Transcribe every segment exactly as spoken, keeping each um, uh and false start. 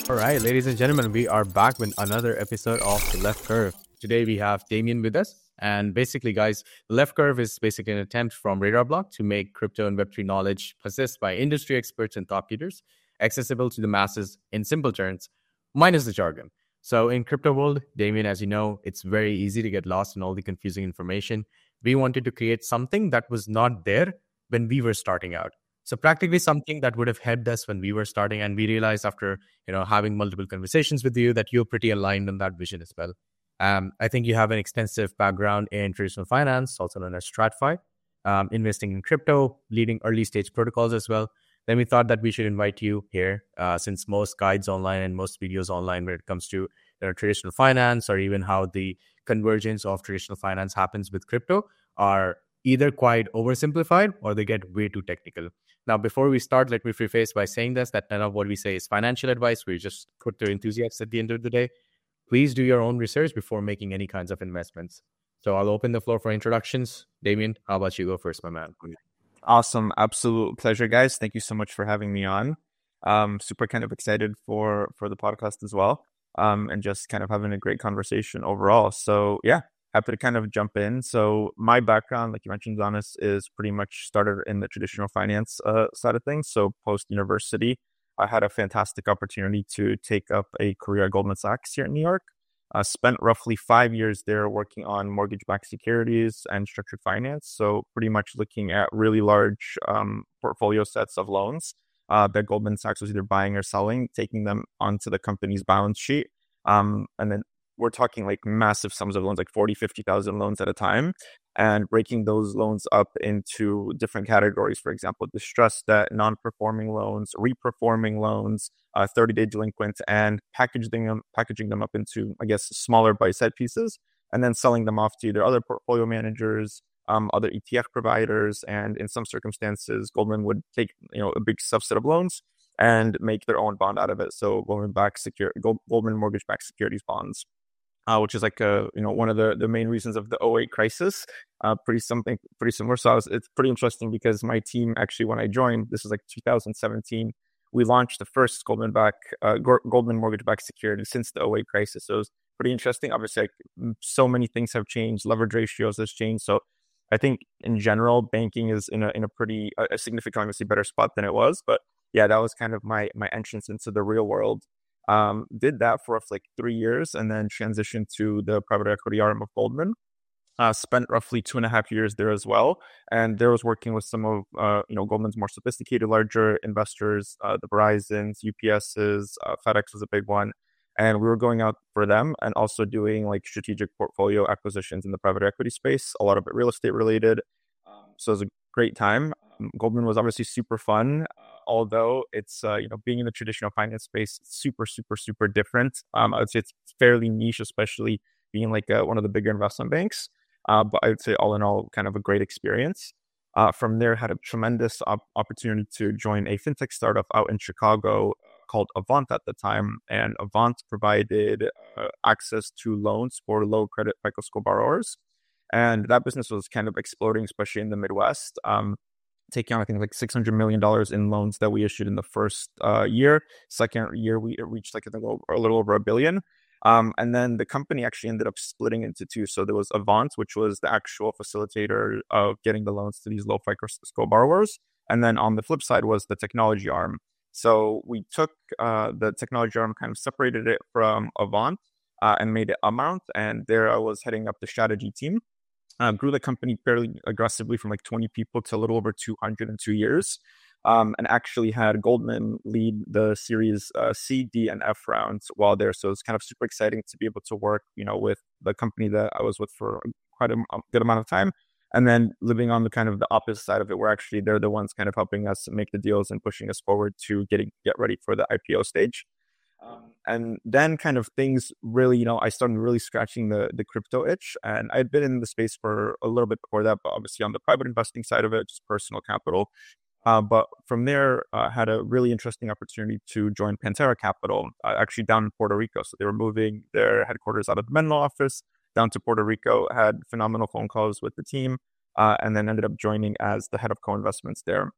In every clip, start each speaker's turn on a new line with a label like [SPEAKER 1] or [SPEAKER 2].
[SPEAKER 1] All right, ladies and gentlemen, we are back with another episode of The Left Curve. Today we have Damien with us. And basically, guys, The Left Curve is basically an attempt from Radar Block to make crypto and Web three knowledge possessed by industry experts and thought leaders accessible to the masses in simple terms, minus the jargon. So in crypto world, Damien, as you know, it's very easy to get lost in all the confusing information. We wanted to create something that was not there when we were starting out. So practically something that would have helped us when we were starting. And we realized after, you know, having multiple conversations with you that you're pretty aligned on that vision as well. Um, I think you have an extensive background in traditional finance, also known as TradFi, um, investing in crypto, leading early stage protocols as well. Then we thought that we should invite you here, uh, since most guides online and most videos online when it comes to, you know, traditional finance or even how the convergence of traditional finance happens with crypto are either quite oversimplified or they get way too technical. Now, before we start, let me preface by saying this, that none of what we say is financial advice. We just put the enthusiasts at the end of the day. Please do your own research before making any kinds of investments. So I'll open the floor for introductions. Damien, how about you go first, my man?
[SPEAKER 2] Awesome. Absolute pleasure, guys. Thank you so much for having me on. Um, super kind of excited for, for the podcast as well. Um, and just kind of having a great conversation overall. So yeah, happy to kind of jump in. So my background, like you mentioned, Zanis, is pretty much started in the traditional finance uh, side of things. So post-university, I had a fantastic opportunity to take up a career at Goldman Sachs here in New York. I spent roughly five years there working on mortgage-backed securities and structured finance. So pretty much looking at really large um, portfolio sets of loans uh, that Goldman Sachs was either buying or selling, taking them onto the company's balance sheet. Um, and then we're talking like massive sums of loans, like forty, fifty thousand loans at a time, and breaking those loans up into different categories. For example, distressed debt, non-performing loans, reperforming loans, uh, thirty-day delinquent, and packaging them, packaging them up into, I guess, smaller bite-sized pieces, and then selling them off to either other portfolio managers, um, other E T F providers, and in some circumstances, Goldman would take, you know, a big subset of loans and make their own bond out of it. So Goldman-backed secure, Goldman mortgage-backed securities bonds. Uh, which is like uh, you know one of the, the main reasons of the oh eight crisis. Uh, pretty something pretty similar. So I was, it's pretty interesting because my team actually, when I joined, this is like two thousand seventeen, we launched the first Goldman back uh, Goldman mortgage backed security since the oh eight crisis. So it was pretty interesting. Obviously, like, so many things have changed. Leverage ratios has changed. So I think in general, banking is in a in a pretty a significantly obviously better spot than it was. But yeah, that was kind of my my entrance into the real world. Um, did that for like three years and then transitioned to the private equity arm of Goldman. Uh, spent roughly two and a half years there as well. And there was working with some of, uh, you know, Goldman's more sophisticated, larger investors, uh, the Verizons, U P S's, uh, FedEx was a big one. And we were going out for them and also doing like strategic portfolio acquisitions in the private equity space, a lot of it real estate related. Um, so it was a great time. Um, Goldman was obviously super fun. Although it's, uh, you know, being in the traditional finance space, super, super, super different. Um, I would say it's fairly niche, especially being like uh, one of the bigger investment banks. Uh, but I would say all in all, kind of a great experience. Uh, from there, had a tremendous op- opportunity to join a fintech startup out in Chicago called Avant at the time. And Avant provided uh, access to loans for low credit FICO score borrowers. And that business was kind of exploding, especially in the Midwest. Um, taking on, I think, like six hundred million dollars in loans that we issued in the first uh, year. Second year, we reached like a little, a little over a billion. Um, and then the company actually ended up splitting into two. So there was Avant, which was the actual facilitator of getting the loans to these low FICO score borrowers. And then on the flip side was the technology arm. So we took uh, the technology arm, kind of separated it from Avant uh, and made it Amount. And there I was heading up the strategy team. Uh, grew the company fairly aggressively from like twenty people to a little over two hundred in two years. Um, and actually had Goldman lead the series uh, C, D, and F rounds while there. So it's kind of super exciting to be able to work, you know, with the company that I was with for quite a, a good amount of time. And then living on the kind of the opposite side of it, where actually they're the ones kind of helping us make the deals and pushing us forward to getting get ready for the I P O stage. Um, and then kind of things really, you know, I started really scratching the the crypto itch. And I'd been in the space for a little bit before that, but obviously on the private investing side of it, just personal capital. Uh, but from there, I uh, had a really interesting opportunity to join Pantera Capital, uh, actually down in Puerto Rico. So they were moving their headquarters out of the Menlo office down to Puerto Rico, had phenomenal phone calls with the team, uh, and then ended up joining as the head of co-investments there.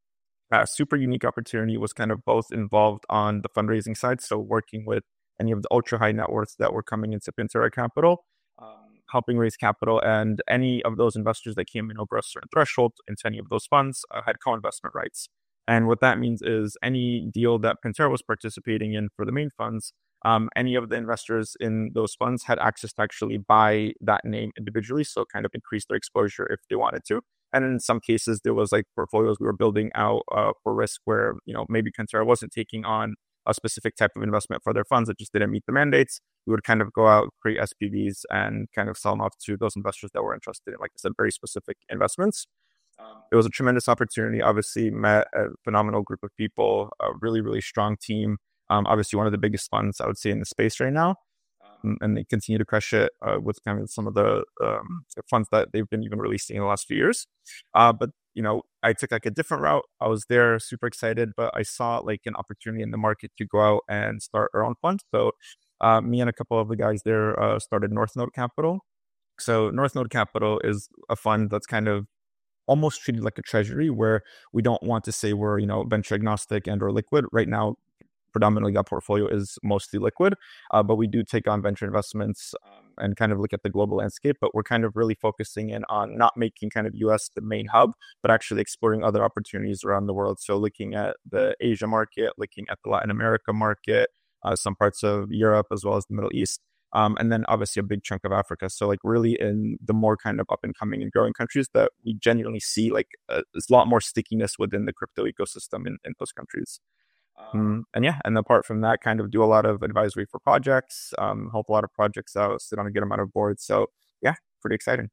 [SPEAKER 2] a super unique opportunity. Was kind of both involved on the fundraising side, so working with any of the ultra high net worths that were coming into Pantera Capital, um, helping raise capital, and any of those investors that came in over a certain threshold into any of those funds uh, had co-investment rights. And what that means is any deal that Pantera was participating in for the main funds, um, any of the investors in those funds had access to actually buy that name individually, so kind of increase their exposure if they wanted to. And in some cases, there was like portfolios we were building out uh, for risk where, you know, maybe Pantera wasn't taking on a specific type of investment for their funds that just didn't meet the mandates. We would kind of go out, create S P Vs, and kind of sell them off to those investors that were interested in, like I said, very specific investments. Um, it was a tremendous opportunity. Obviously, met a phenomenal group of people, a really, really strong team. Um, obviously, one of the biggest funds I would say in the space right now. Um, and they continue to crush it uh, with kind of some of the um, funds that they've been even releasing in the last few years. Uh, but, you know, I took like a different route. I was there super excited, but I saw like an opportunity in the market to go out and start our own fund. So uh, me and a couple of the guys there uh, started North Node Capital. So North Node Capital is a fund that's kind of almost treated like a treasury, where we don't want to say we're, you know, venture agnostic and or liquid. Right now, predominantly our portfolio is mostly liquid, uh, but we do take on venture investments um, and kind of look at the global landscape. But we're kind of really focusing in on not making kind of U S the main hub, but actually exploring other opportunities around the world. So looking at the Asia market, looking at the Latin America market, uh, some parts of Europe, as well as the Middle East. Um, and then obviously a big chunk of Africa. So like really in the more kind of up and coming and growing countries that we genuinely see like a, there's a lot more stickiness within the crypto ecosystem in, in those countries. Um, and yeah, and apart from that, kind of do a lot of advisory for projects, um, help a lot of projects out, sit on a good amount of boards. So yeah, pretty exciting.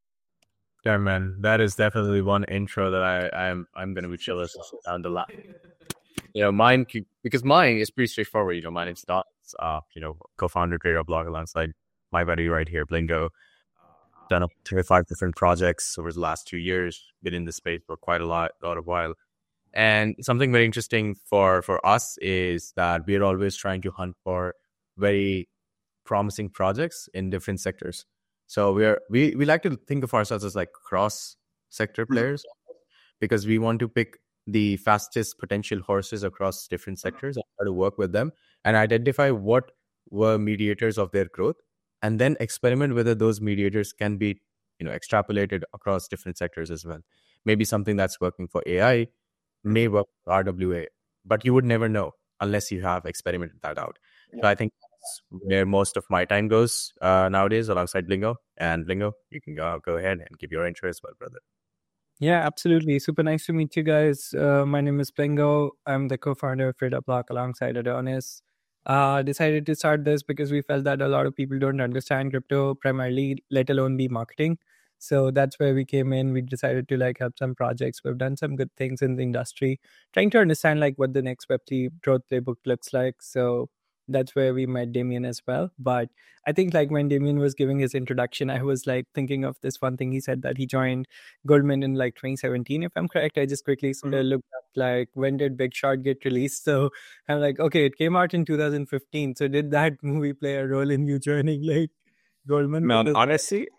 [SPEAKER 1] Yeah, man, that is definitely one intro that I, I'm I'm gonna be jealous down the line. You know, mine because mine is pretty straightforward. You know, mine is not, uh, you know, co-founder RadarBlock alongside my buddy right here, Blingo. Done up thirty-five different projects over the last two years. Been in the space for quite a lot, a lot of while. And something very interesting for, for us is that we're always trying to hunt for very promising projects in different sectors. So we're we, we like to think of ourselves as like cross sector players, because we want to pick the fastest potential horses across different sectors and try to work with them and identify what were mediators of their growth, and then experiment whether those mediators can be, you know, extrapolated across different sectors as well. Maybe something that's working for A I may work for R W A, but you would never know unless you have experimented that out. So I think that's where most of my time goes uh, nowadays, alongside Blingo. And Blingo, you can go go ahead and give your intro as well, brother.
[SPEAKER 3] Yeah, absolutely. Super nice to meet you guys. Uh, my name is Blingo. I'm the co-founder of RadarBlock alongside Adonis. Uh, decided to start this because we felt that a lot of people don't understand crypto primarily, let alone be marketing. So that's where we came in. We decided to like help some projects. We've done some good things in the industry, trying to understand like what the next Web three growth playbook looks like. So that's where we met Damien as well. But I think like when Damien was giving his introduction, I was like thinking of this one thing. He said that he joined Goldman in like twenty seventeen, if I'm correct. I just quickly mm-hmm. looked up like when did Big Short get released. So I'm like, okay, it came out in two thousand fifteen. So did that movie play a role in you joining like Goldman?
[SPEAKER 2] Man, honestly,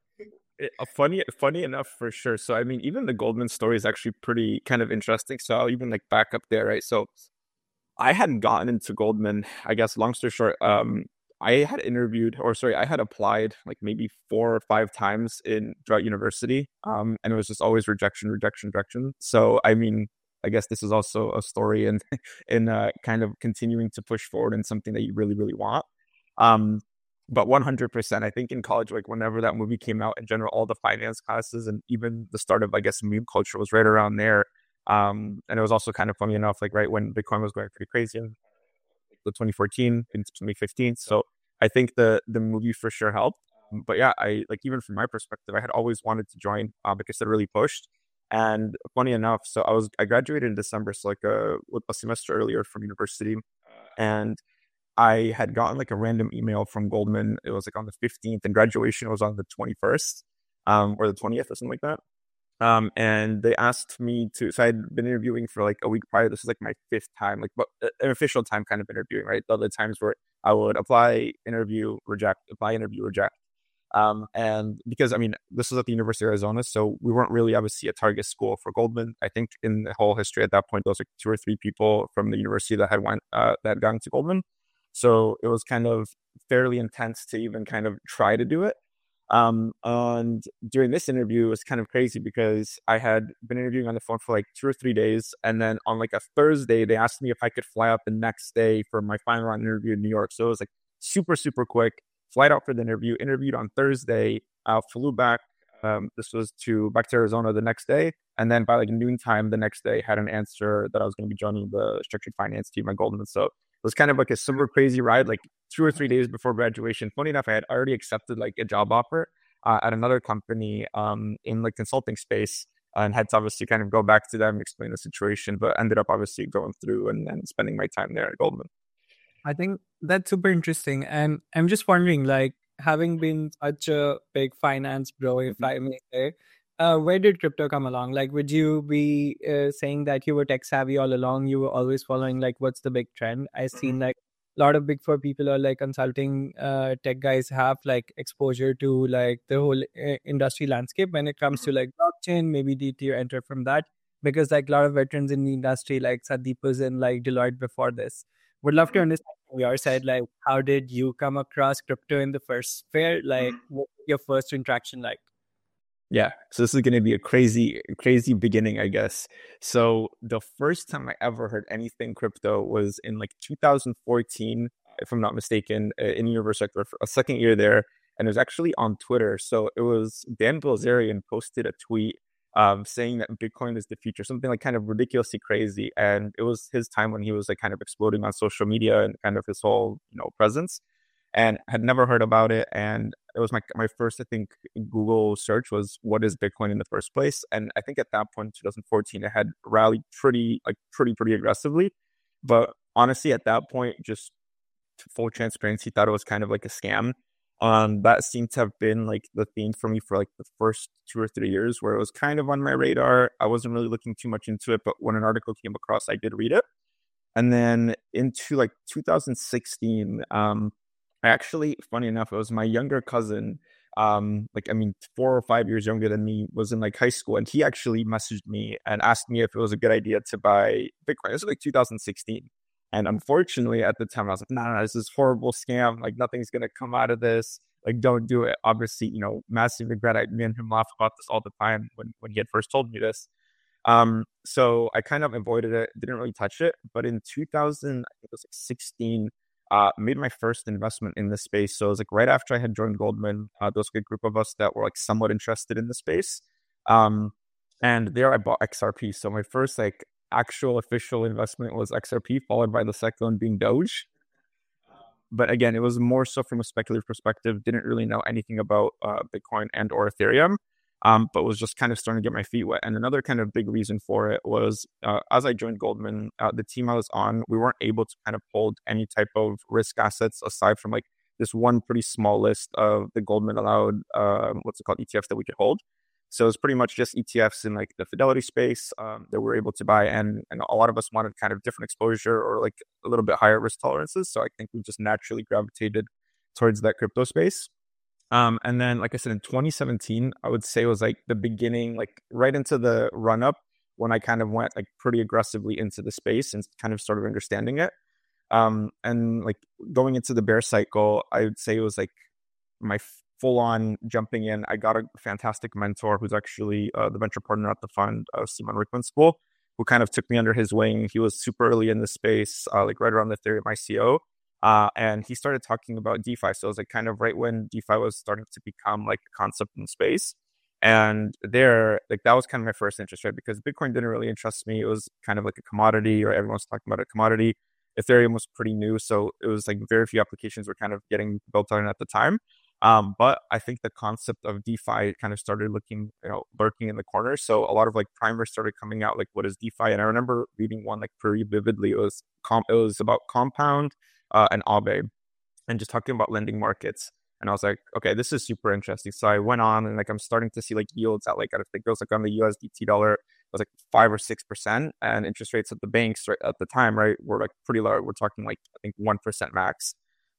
[SPEAKER 2] funny funny enough for sure. So I mean, even the Goldman story is actually pretty kind of interesting. So I'll even like back up there, right? So I hadn't gotten into Goldman, I guess, long story short, um, I had interviewed, or sorry, I had applied like maybe four or five times in throughout university. Um, and it was just always rejection, rejection, rejection. So, I mean, I guess this is also a story in, in uh, kind of continuing to push forward in something that you really, really want. Um, but one hundred percent, I think in college, like whenever that movie came out, in general, all the finance classes and even the start of, I guess, meme culture was right around there. Um, and it was also kind of funny enough, like right when Bitcoin was going pretty crazy in the twenty fourteen into twenty fifteen. So I think the the movie for sure helped. Um, but yeah, I like even from my perspective, I had always wanted to join uh, because it really pushed. And funny enough, so I was I graduated in December, so like a, a semester earlier from university, and I had gotten like a random email from Goldman. It was like on the fifteenth, and graduation was on the twenty-first, um, or the twentieth or something like that. Um, and they asked me to, so I'd been interviewing for like a week prior. This is like my fifth time, like but an official time kind of interviewing, right? The other times where I would apply, interview, reject, apply, interview, reject. Um, and because, I mean, this was at the University of Arizona, so we weren't really obviously a target school for Goldman. I think in the whole history at that point, there was like two or three people from the university that had went, uh, that had gone to Goldman. So it was kind of fairly intense to even kind of try to do it. Um, and during this interview, it was kind of crazy because I had been interviewing on the phone for like two or three days. And then on like a Thursday, they asked me if I could fly out the next day for my final round interview in New York. So it was like super, super quick. Flight out for the interview, interviewed on Thursday, uh, flew back. Um, this was to back to Arizona the next day. And then by like noontime the next day, had an answer that I was going to be joining the structured finance team at Goldman. So it was kind of like a super crazy ride, like two or three days before graduation. Funny enough, I had already accepted like a job offer uh, at another company um, in like consulting space, and had to obviously kind of go back to them, explain the situation, but ended up obviously going through and, and spending my time there at Goldman.
[SPEAKER 3] I think that's super interesting. And I'm just wondering, like, having been such a big finance bro, if I may say, uh, where did crypto come along? Like, would you be uh, saying that you were tech savvy all along? You were always following, like, what's the big trend? I've seen, like, a lot of big four people or, like, consulting uh, tech guys have, like, exposure to, like, the whole uh, industry landscape when it comes to, like, blockchain. Maybe did you enter from that? Because, like, a lot of veterans in the industry, like Sandeep was in, like, Deloitte before this. Would love to understand from your side, like, how did you come across crypto in the first fair? Like, what was your first interaction like?
[SPEAKER 2] Yeah, so this is going to be a crazy, crazy beginning, I guess. So the first time I ever heard anything crypto was in like two thousand fourteen, if I'm not mistaken, in University of a second year there, and it was actually on Twitter. So it was Dan Bilzerian posted a tweet um, saying that Bitcoin is the future, something like kind of ridiculously crazy, and it was his time when he was like kind of exploding on social media and kind of his whole you know presence. And had never heard about it. And it was my my first, I think, Google search was what is Bitcoin in the first place. And I think at that point, twenty fourteen, it had rallied pretty, like pretty, pretty aggressively. But honestly, at that point, just full transparency, thought it was kind of like a scam. Um, that seemed to have been like the theme for me for like the first two or three years, where it was kind of on my radar. I wasn't really looking too much into it, but when an article came across, I did read it. And then into like two thousand sixteen, um, I actually, funny enough, it was my younger cousin, um, like, I mean, four or five years younger than me, was in like high school. And he actually messaged me and asked me if it was a good idea to buy Bitcoin. This was like two thousand sixteen. And unfortunately, at the time, I was like, no, nah, nah, this is a horrible scam. Like, nothing's going to come out of this. Like, don't do it. Obviously, you know, massive regret. I, me and him laugh about this all the time when, when he had first told me this. Um, so I kind of avoided it, didn't really touch it. But in two thousand, I think it was like sixteen, Uh, made my first investment in the space. So it was like right after I had joined Goldman, uh, there was a good group of us that were like somewhat interested in the space. Um, and there I bought X R P. So my first like actual official investment was X R P, followed by the second one being Doge. But again, it was more so from a speculative perspective. Didn't really know anything about uh, Bitcoin and or Ethereum. Um, but was just kind of starting to get my feet wet. And another kind of big reason for it was uh, as I joined Goldman, uh, the team I was on, we weren't able to kind of hold any type of risk assets aside from like this one pretty small list of the Goldman allowed, uh, what's it called, E T Fs that we could hold. So it's pretty much just E T Fs in like the Fidelity space um, that we were able to buy. And, and a lot of us wanted kind of different exposure or like a little bit higher risk tolerances. So I think we just naturally gravitated towards that crypto space. Um, and then, like I said, in twenty seventeen, I would say was like the beginning, like right into the run up when I kind of went like pretty aggressively into the space and kind of started understanding it. Um, and like going into the bear cycle, I would say it was like my full on jumping in. I got a fantastic mentor who's actually uh, the venture partner at the fund, uh, Simon Rickman School, who kind of took me under his wing. He was super early in the space, uh, like right around the Ethereum I C O. Uh, and he started talking about DeFi. So it was like kind of right when DeFi was starting to become like a concept in space. And there, like that was kind of my first interest, right? Because Bitcoin didn't really interest me. It was kind of like a commodity, or everyone was talking about a commodity. Ethereum was pretty new. So it was like very few applications were kind of getting built on at the time. Um, but I think the concept of DeFi kind of started looking, you know, lurking in the corner. So a lot of like primers started coming out, like what is DeFi? And I remember reading one like pretty vividly. It was com- it was about Compound Uh, and Aave, and just talking about lending markets. And I was like, okay, this is super interesting. So I went on and like I'm starting to see like yields at like I think it was like on the U S D T dollar, it was like five or six percent, and interest rates at the banks right at the time, right, were like pretty low. We're talking like I think one percent max.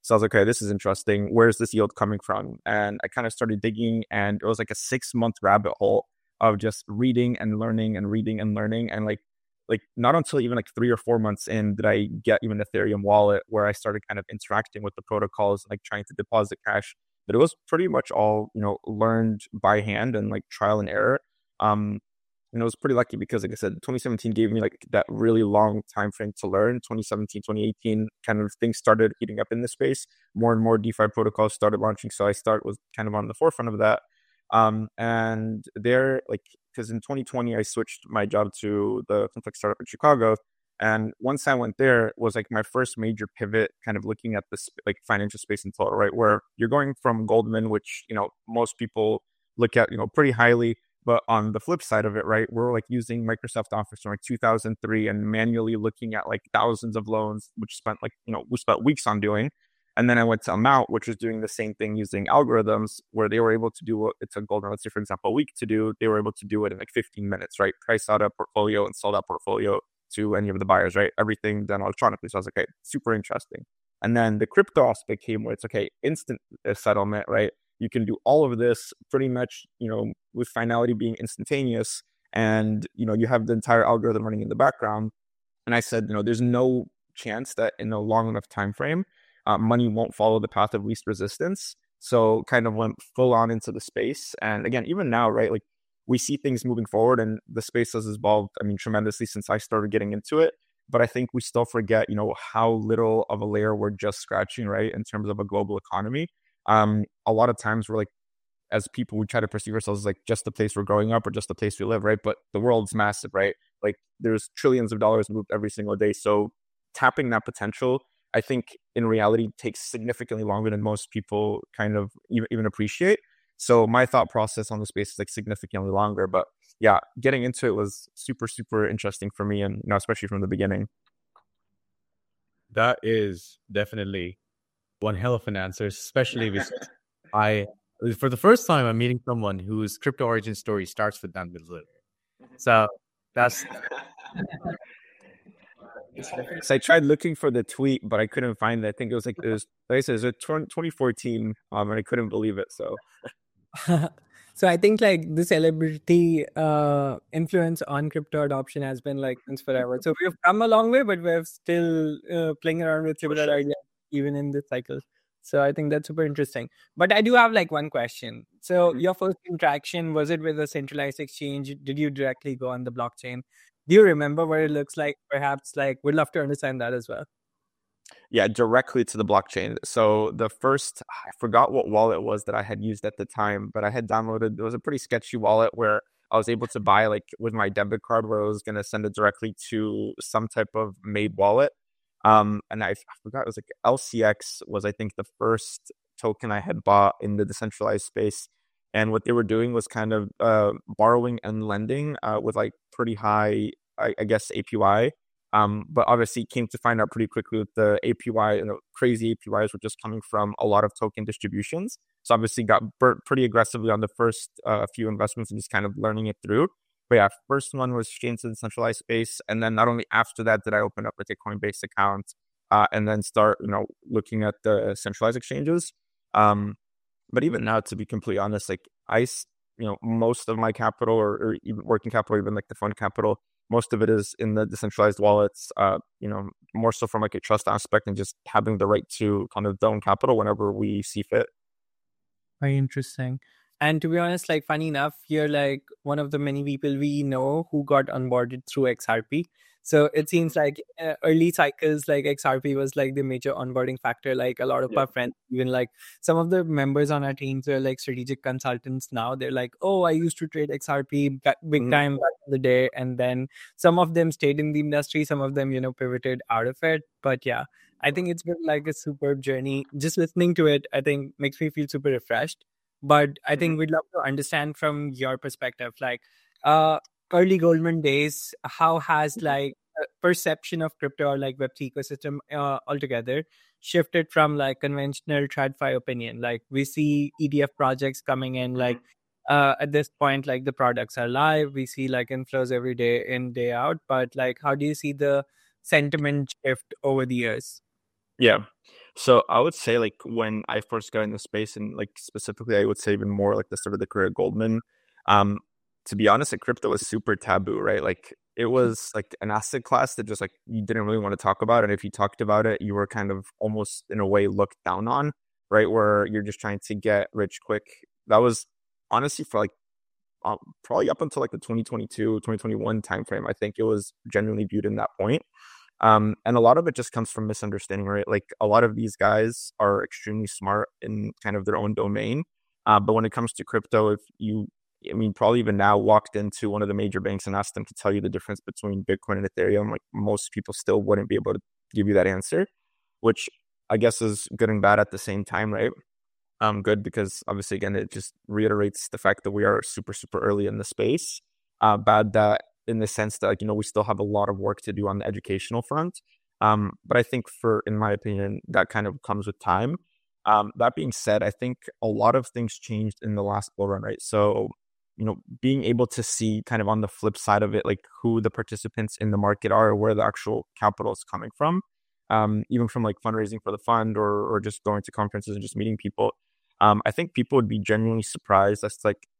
[SPEAKER 2] So I was like, okay, this is interesting. Where's this yield coming from? And I kind of started digging, and it was like a six month rabbit hole of just reading and learning and reading and learning. And like, like not until even like three or four months in did I get even Ethereum wallet, where I started kind of interacting with the protocols, like trying to deposit cash. But it was pretty much all, you know, learned by hand and like trial and error. Um, and I was pretty lucky because, like I said, twenty seventeen gave me like that really long time frame to learn. twenty seventeen, twenty eighteen, kind of things started heating up in the space. More and more DeFi protocols started launching. So I start was kind of on the forefront of that. Um, and there, like, because in twenty twenty, I switched my job to the fintech startup in Chicago. And once I went there, was like my first major pivot, kind of looking at this like financial space in total, right? Where you're going from Goldman, which, you know, most people look at, you know, pretty highly. But on the flip side of it, right, we're like using Microsoft Office from like two thousand three and manually looking at like thousands of loans, which spent like, you know, we spent weeks on doing. And then I went to Amount, which was doing the same thing using algorithms, where they were able to do what it took Goldman, let's say, for example, a week to do. They were able to do it in like fifteen minutes, right? Price out a portfolio and sell that portfolio to any of the buyers, right? Everything done electronically. So I was like, okay, super interesting. And then the crypto aspect came where it's okay, instant settlement, right? You can do all of this pretty much, you know, with finality being instantaneous, and, you know, you have the entire algorithm running in the background. And I said, you know, there's no chance that in a long enough time frame, uh, money won't follow the path of least resistance. So kind of went full on into the space. And again, even now, right, like we see things moving forward, and the space has evolved, I mean, tremendously since I started getting into it. But I think we still forget, you know, how little of a layer we're just scratching, right, in terms of a global economy. Um, a lot of times we're like, as people, we try to perceive ourselves as like just the place we're growing up or just the place we live, right? But the world's massive, right? Like there's trillions of dollars moved every single day. So tapping that potential, I think in reality takes significantly longer than most people kind of even, even appreciate. So my thought process on the space is like significantly longer. But yeah, getting into it was super, super interesting for me, and, you know, especially from the beginning.
[SPEAKER 1] That is definitely one hell of an answer, especially with I, for the first time, I'm meeting someone whose crypto origin story starts with Dan Bilzerian. So that's.
[SPEAKER 2] So I tried looking for the tweet, but I couldn't find it. I think it was like it was like I said, it was twenty fourteen, um, and I couldn't believe it. So.
[SPEAKER 3] So I think like the celebrity uh, influence on crypto adoption has been like since forever. So we've come a long way, but we're still uh, playing around with similar ideas even in this cycle. So I think that's super interesting. But I do have like one question. So mm-hmm. your first interaction, was it with a centralized exchange? Did you directly go on the blockchain? Do you remember what it looks like? Perhaps like we'd love to understand that as well.
[SPEAKER 2] Yeah, directly to the blockchain. So the first, I forgot what wallet it was that I had used at the time, but I had downloaded, it was a pretty sketchy wallet where I was able to buy like with my debit card, where I was going to send it directly to some type of made wallet. Um, and I, I forgot, it was like L C X was, I think, the first token I had bought in the decentralized space. And what they were doing was kind of uh, borrowing and lending uh, with like pretty high, I, I guess, A P Y. Um, but obviously came to find out pretty quickly with the A P Y, you know, crazy A P Ys were just coming from a lot of token distributions. So obviously got burnt pretty aggressively on the first uh, few investments and just kind of learning it through. But yeah, first one was changed to the centralized space. And then not only after that did I open up like a Coinbase account uh, and then start, you know, looking at the centralized exchanges. Um, but even now, to be completely honest, like I, you know, most of my capital or, or even working capital, even like the fund capital, most of it is in the decentralized wallets, uh, you know, more so from like a trust aspect and just having the right to kind of own capital whenever we see fit.
[SPEAKER 3] Very interesting. And to be honest, like funny enough, you're like one of the many people we know who got onboarded through X R P. So it seems like uh, early cycles, like X R P was like the major onboarding factor. Like a lot of yeah. our friends, even like some of the members on our teams are like strategic consultants now. They're like, oh, I used to trade X R P big mm-hmm. time back in the day. And then some of them stayed in the industry. Some of them, you know, pivoted out of it. But yeah, I think it's been like a superb journey. Just listening to it, I think makes me feel super refreshed. But I think mm-hmm. we'd love to understand from your perspective, like uh, early Goldman days, how has like perception of crypto or like Web three ecosystem uh, altogether shifted from like conventional TradFi opinion? Like we see E D F projects coming in, like uh, at this point, like the products are live. We see like inflows every day in, day out. But like, how do you see the sentiment shift over the years?
[SPEAKER 2] Yeah. So I would say like when I first got into space, and like specifically, I would say even more like the start of the career at Goldman. Um, to be honest, like crypto was super taboo, right? Like it was like an asset class that just like you didn't really want to talk about, and if you talked about it, you were kind of almost in a way looked down on, right? Where you're just trying to get rich quick. That was honestly for like um, probably up until like the twenty twenty-two, twenty twenty-one timeframe. I think it was generally viewed in that point. Um, and a lot of it just comes from misunderstanding, right? Like a lot of these guys are extremely smart in kind of their own domain. Uh, but when it comes to crypto, if you, I mean, probably even now walked into one of the major banks and asked them to tell you the difference between Bitcoin and Ethereum, like most people still wouldn't be able to give you that answer, which I guess is good and bad at the same time, right? Um, good because obviously, again, it just reiterates the fact that we are super, super early in the space. Uh, bad that in the sense that, like, you know, we still have a lot of work to do on the educational front. Um, but I think for, in my opinion, that kind of comes with time. Um, that being said, I think a lot of things changed in the last bull run, right? So, you know, being able to see kind of on the flip side of it, like who the participants in the market are, or where the actual capital is coming from, um, even from like fundraising for the fund or or just going to conferences and just meeting people. Um, I think people would be genuinely surprised as to like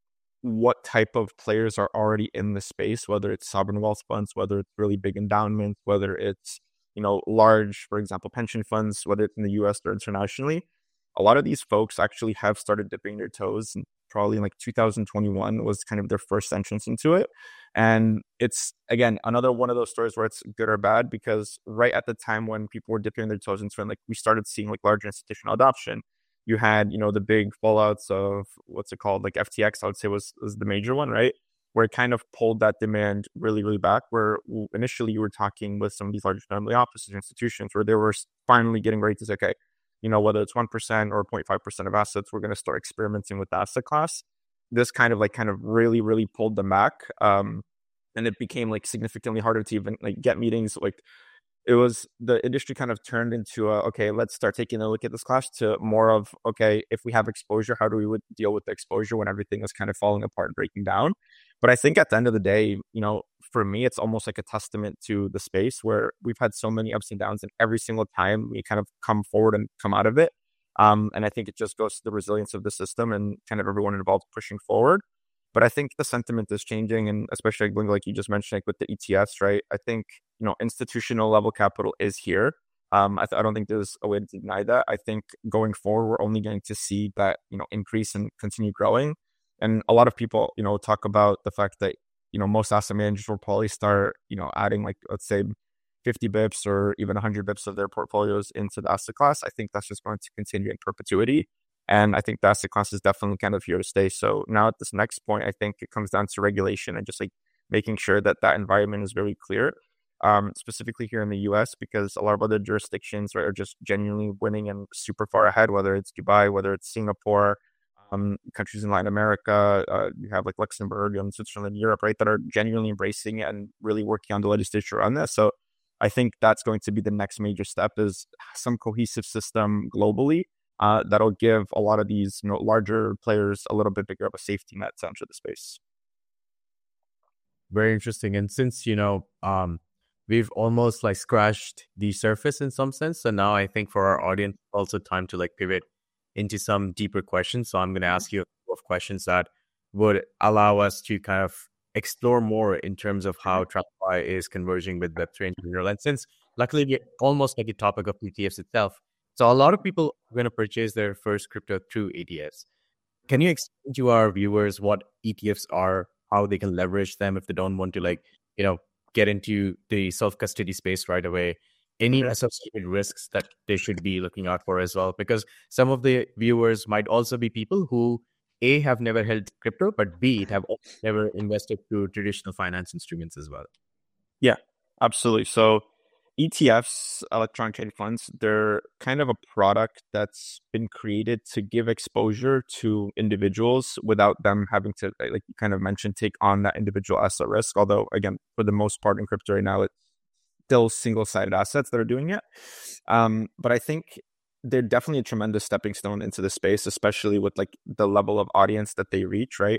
[SPEAKER 2] what type of players are already in the space, whether it's sovereign wealth funds, whether it's really big endowments, whether it's, you know, large, for example, pension funds, whether it's in the U S or internationally. A lot of these folks actually have started dipping their toes, and probably in like two thousand twenty-one was kind of their first entrance into it. And it's, again, another one of those stories where it's good or bad, because right at the time when people were dipping their toes into it, like we started seeing like larger institutional adoption. You had, you know, the big fallouts of what's it called, like F T X, I would say was, was the major one, right? Where it kind of pulled that demand really, really back, where initially you were talking with some of these large family offices, institutions, where they were finally getting ready to say, okay, you know, whether it's one percent or zero point five percent of assets, we're going to start experimenting with the asset class. This kind of like kind of really, really pulled them back. Um, and it became like significantly harder to even like get meetings. Like it was, the industry kind of turned into a, okay, let's start taking a look at this class, to more of, okay, if we have exposure, how do we would deal with the exposure when everything is kind of falling apart and breaking down? But I think at the end of the day, you know, for me, it's almost like a testament to the space where we've had so many ups and downs, and every single time we kind of come forward and come out of it. Um, and I think it just goes to the resilience of the system and kind of everyone involved pushing forward. But I think the sentiment is changing, and especially like you just mentioned, like with the E T Fs, right? I think, you know, institutional level capital is here. Um, I, th- I don't think there's a way to deny that. I think going forward, we're only going to see that, you know, increase and continue growing. And a lot of people, you know, talk about the fact that, you know, most asset managers will probably start, you know, adding like, let's say fifty bips or even one hundred bips of their portfolios into the asset class. I think that's just going to continue in perpetuity. And I think the asset class is definitely kind of here to stay. So now at this next point, I think it comes down to regulation and just like making sure that that environment is very clear, um, specifically here in the U S, because a lot of other jurisdictions, right, are just genuinely winning and super far ahead, whether it's Dubai, whether it's Singapore, um, countries in Latin America, uh, you have like Luxembourg and Switzerland, Europe, right, that are genuinely embracing it and really working on the legislature on this. So I think that's going to be the next major step, is some cohesive system globally. Uh, that'll give a lot of these, you know, larger players a little bit bigger of a safety net to enter the space.
[SPEAKER 1] Very interesting. And since, you know, um, we've almost like scratched the surface in some sense, so now I think for our audience, also time to like pivot into some deeper questions. So I'm going to ask you a couple of questions that would allow us to kind of explore more in terms of how TradFi is converging with Web three in general. And since luckily we're almost like a topic of E T Fs itself, so a lot of people are going to purchase their first crypto through E T Fs. Can you explain to our viewers what E T Fs are, how they can leverage them if they don't want to like, you know, get into the self-custody space right away? Any associated risks that they should be looking out for as well? Because some of the viewers might also be people who A, have never held crypto, but B, have never invested through traditional finance instruments as well.
[SPEAKER 2] Yeah, absolutely. So E T Fs, electronic trading funds, they're kind of a product that's been created to give exposure to individuals without them having to, like you kind of mentioned, take on that individual asset risk. Although, again, for the most part in crypto right now, it's still single-sided assets that are doing it. Um, but I think they're definitely a tremendous stepping stone into the space, especially with like the level of audience that they reach, right?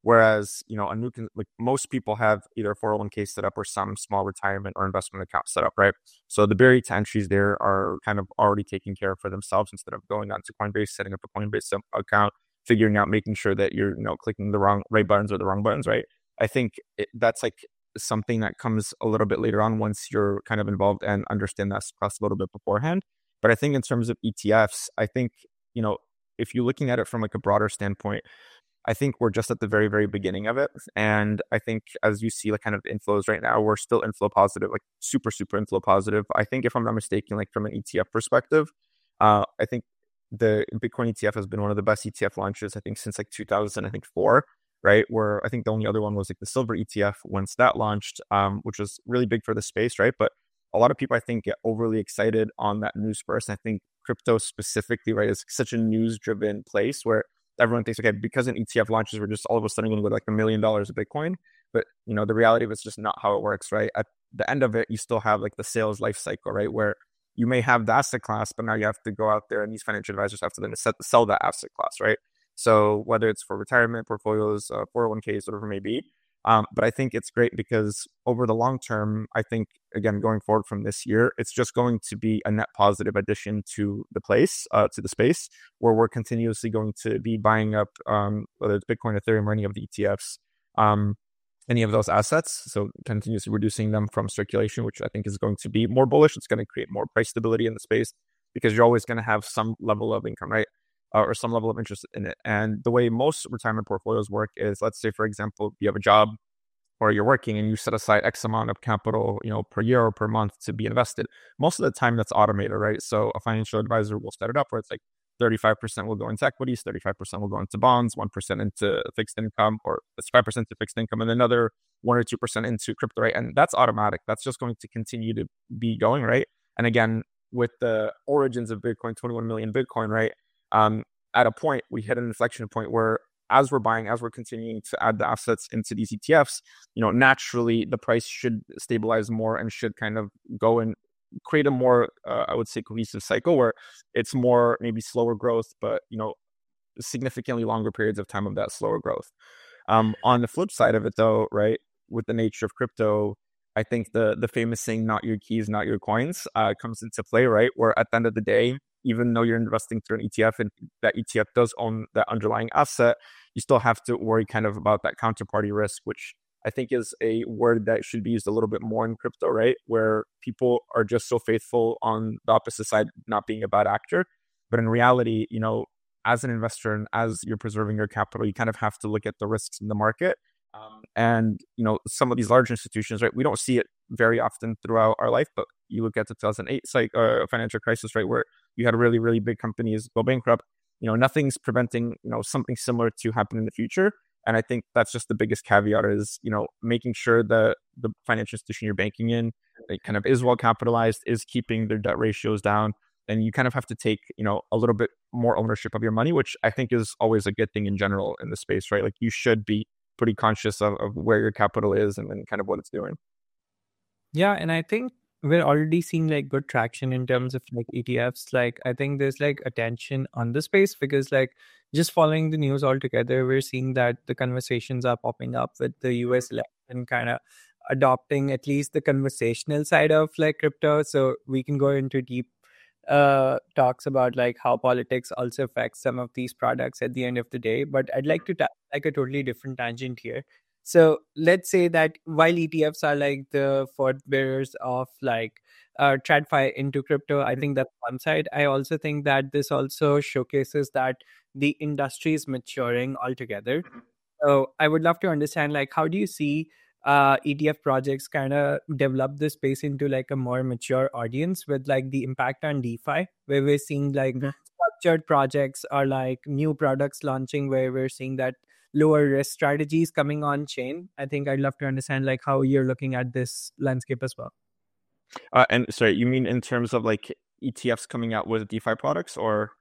[SPEAKER 2] Whereas, you know, a new, con- like most people have either a four oh one k set up or some small retirement or investment account set up, right? So the barrier to entries there are kind of already taken care of for themselves instead of going onto Coinbase, setting up a Coinbase account, figuring out, making sure that you're, you know, clicking the wrong right buttons or the wrong buttons, right? I think it, that's like something that comes a little bit later on once you're kind of involved and understand that class a little bit beforehand. But I think in terms of E T Fs, I think, you know, if you're looking at it from like a broader standpoint, I think we're just at the very, very beginning of it. And I think as you see like kind of inflows right now, we're still inflow positive, like super, super inflow positive. I think if I'm not mistaken, like from an E T F perspective, uh, I think the Bitcoin E T F has been one of the best E T F launches, I think, since like two thousand, I think four, right? Where I think the only other one was like the silver E T F once that launched, um, which was really big for the space, right? But a lot of people, I think, get overly excited on that news burst. I think crypto specifically, right, is such a news-driven place where everyone thinks, okay, because an E T F launches, we're just all of a sudden going to go to like a million dollars of Bitcoin. But, you know, the reality of it's just not how it works, right? At the end of it, you still have like the sales life cycle, right? Where you may have the asset class, but now you have to go out there and these financial advisors have to then set, sell that asset class, right? So whether it's for retirement portfolios, uh, four oh one k's, whatever it may be. Um, but I think it's great because over the long term, I think, again, going forward from this year, it's just going to be a net positive addition to the place, uh, to the space, where we're continuously going to be buying up, um, whether it's Bitcoin, Ethereum, or any of the E T Fs, um, any of those assets. So continuously reducing them from circulation, which I think is going to be more bullish. It's going to create more price stability in the space because you're always going to have some level of income, right? Uh, or some level of interest in it. And the way most retirement portfolios work is, let's say, for example, you have a job or you're working and you set aside X amount of capital, you know, per year or per month to be invested. Most of the time that's automated, right? So a financial advisor will set it up where it's like thirty-five percent will go into equities, thirty-five percent will go into bonds, one percent into fixed income, or it's five percent to fixed income, and another one or two percent into crypto, right? And that's automatic. That's just going to continue to be going, right? And again, with the origins of Bitcoin, twenty-one million Bitcoin, right? Um, at a point, we hit an inflection point where as we're buying, as we're continuing to add the assets into these E T Fs, you know, naturally the price should stabilize more and should kind of go and create a more, uh, I would say, cohesive cycle where it's more maybe slower growth, but, you know, significantly longer periods of time of that slower growth. Um, on the flip side of it, though, right, with the nature of crypto, I think the the famous saying, not your keys, not your coins, uh, comes into play, right? Where at the end of the day, even though you're investing through an E T F and that E T F does own that underlying asset, you still have to worry kind of about that counterparty risk, which I think is a word that should be used a little bit more in crypto, right? Where people are just so faithful on the opposite side, not being a bad actor. But in reality, you know, as an investor and as you're preserving your capital, you kind of have to look at the risks in the market. Um, and, you know, some of these large institutions, right, we don't see it very often throughout our life, but you look at the two thousand eight like, uh, financial crisis, right, where you had really, really big companies go bankrupt. You know, nothing's preventing, you know, something similar to happen in the future. And I think that's just the biggest caveat is, you know, making sure that the financial institution you're banking in, it kind of is well capitalized, is keeping their debt ratios down. And you kind of have to take, you know, a little bit more ownership of your money, which I think is always a good thing in general in the space, right? Like you should be pretty conscious of, of where your capital is and then kind of what it's doing.
[SPEAKER 3] Yeah, and I think we're already seeing like good traction in terms of like E T Fs. Like I think there's like attention on the space because like just following the news altogether, we're seeing that the conversations are popping up with the U S election kind of adopting at least the conversational side of like crypto. So we can go into deep uh talks about like how politics also affects some of these products at the end of the day. But I'd like to ta- like a totally different tangent here. So let's say that while E T Fs are like the forebearers of like uh, TradFi into crypto, I think that's one side. I also think that this also showcases that the industry is maturing altogether. So I would love to understand like how do you see uh, E T F projects kind of develop this space into like a more mature audience with like the impact on DeFi, where we're seeing like
[SPEAKER 2] Mhm.
[SPEAKER 3] structured projects or like new products launching where we're seeing that lower risk strategies coming on chain. I think I'd love to understand like how you're looking at this landscape as well.
[SPEAKER 2] Uh, and sorry, you mean in terms of like E T Fs coming out with DeFi products or?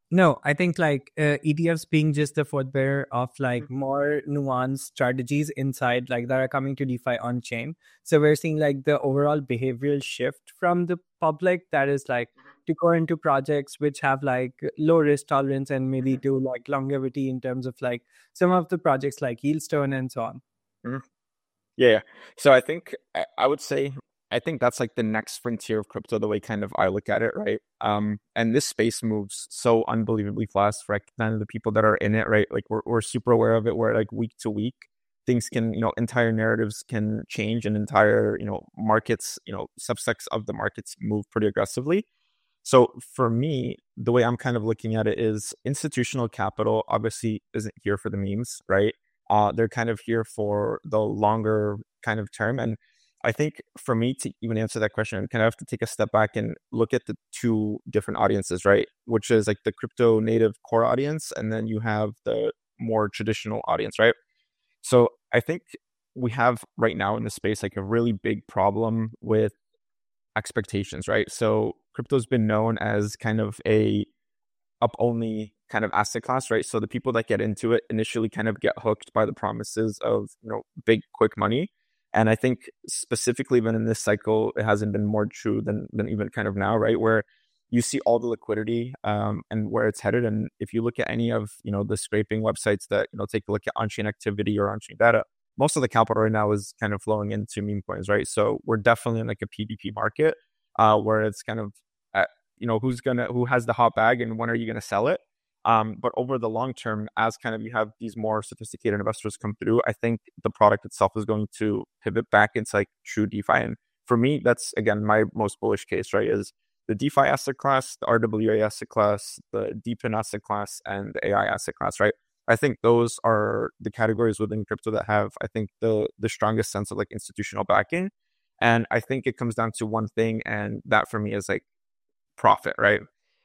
[SPEAKER 3] No, I think like uh, E T Fs being just the footwear of like more nuanced strategies inside like that are coming to DeFi on chain. So we're seeing like the overall behavioral shift from the public that is like to go into projects which have like low risk tolerance and maybe to like longevity in terms of like some of the projects like Yieldstone and so on.
[SPEAKER 2] Mhm. Yeah, yeah. So I think I, I would say I think that's like the next frontier of crypto, the way kind of I look at it, right? Um, and this space moves so unbelievably fast for like kind of the people that are in it, right? Like we're we're super aware of it. We're like week to week, things can, you know, entire narratives can change, and entire, you know, markets, you know, subsects of the markets move pretty aggressively. So for me, the way I'm kind of looking at it is institutional capital obviously isn't here for the memes, right? Uh, they're kind of here for the longer kind of term. And I think for me to even answer that question, I kind of have to take a step back and look at the two different audiences, right? Which is like the crypto native core audience, and then you have the more traditional audience, right? So I think we have right now in the space like a really big problem with expectations, right? So crypto's been known as kind of a up only kind of asset class, right? So the people that get into it initially kind of get hooked by the promises of, you know, big quick money. And I think specifically even in this cycle, it hasn't been more true than than even kind of now, right? Where you see all the liquidity um, and where it's headed. And if you look at any of, you know, the scraping websites that, you know, take a look at on-chain activity or on-chain data, most of the capital right now is kind of flowing into meme coins, right? So we're definitely in like a P D P market uh, where it's kind of, at, you know, who's gonna, who has the hot bag and when are you gonna sell it? Um, but over the long term, as kind of you have these more sophisticated investors come through, I think the product itself is going to pivot back into like true DeFi. And for me, that's again my most bullish case, right? Is the DeFi asset class, the R W A asset class, the DePIN asset class, and the A I asset class, right? I think those are the categories within crypto that have, I think, the the strongest sense of like institutional backing. And I think it comes down to one thing, and that for me is like profit, right?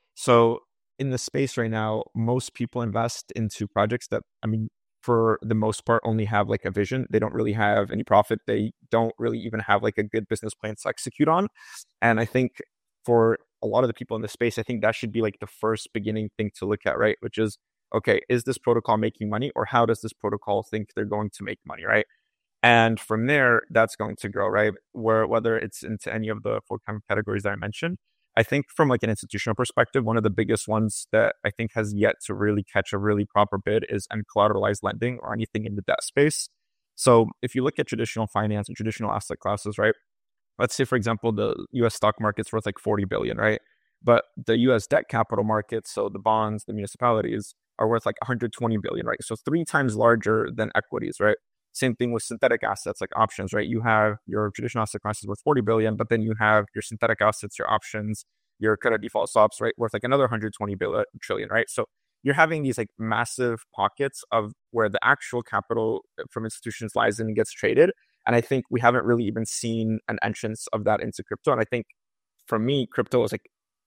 [SPEAKER 2] So in the space right now, most people invest into projects that, I mean, for the most part, only have like a vision. They don't really have any profit. They don't really even have like a good business plan to execute on. And I think for a lot of the people in the space, I think that should be like the first beginning thing to look at, right? Which is, okay, is this protocol making money, or how does this protocol think they're going to make money, right? And from there, that's going to grow, right? Where whether it's into any of the four kind of categories that I mentioned, I think from like an institutional perspective, one of the biggest ones that I think has yet to really catch a really proper bid is uncollateralized lending or anything in the debt space. So if you look at traditional finance and traditional asset classes, right? Let's say, for example, the U S stock market's worth like forty billion, right? But the U S debt capital markets, so the bonds, the municipalities, are worth like one hundred twenty billion, right? So three times larger than equities, right? Same thing with synthetic assets like options, right? You have your traditional asset classes worth forty billion, but then you have your synthetic assets, your options, your credit default swaps, right? Worth like another one hundred twenty billion trillion, right? So you're having these like massive pockets of where the actual capital from institutions lies in and gets traded. And I think we haven't really even seen an entrance of that into crypto. And I think for me, crypto is like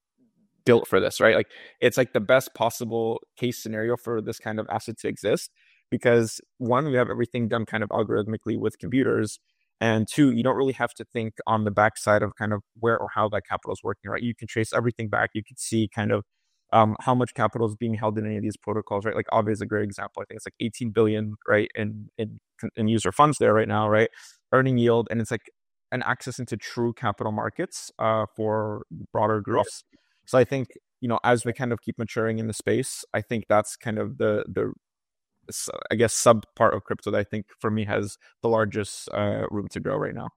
[SPEAKER 2] built for this, right? Like it's like the best possible case scenario for this kind of asset to exist. Because one, we have everything done kind of algorithmically with computers. And two, you don't really have to think on the backside of kind of where or how that capital is working, right? You can trace everything back. You can see kind of um, how much capital is being held in any of these protocols, right? Like Aave is a great example. I think it's like eighteen billion, right, in, in, in user funds there right now, right? Earning yield. And it's like an access into true capital markets uh, for broader groups. So I think, you know, as we kind of keep maturing in the space, I think that's kind of the, the, I guess, sub part of crypto that I think for me has the largest uh, room to grow right now.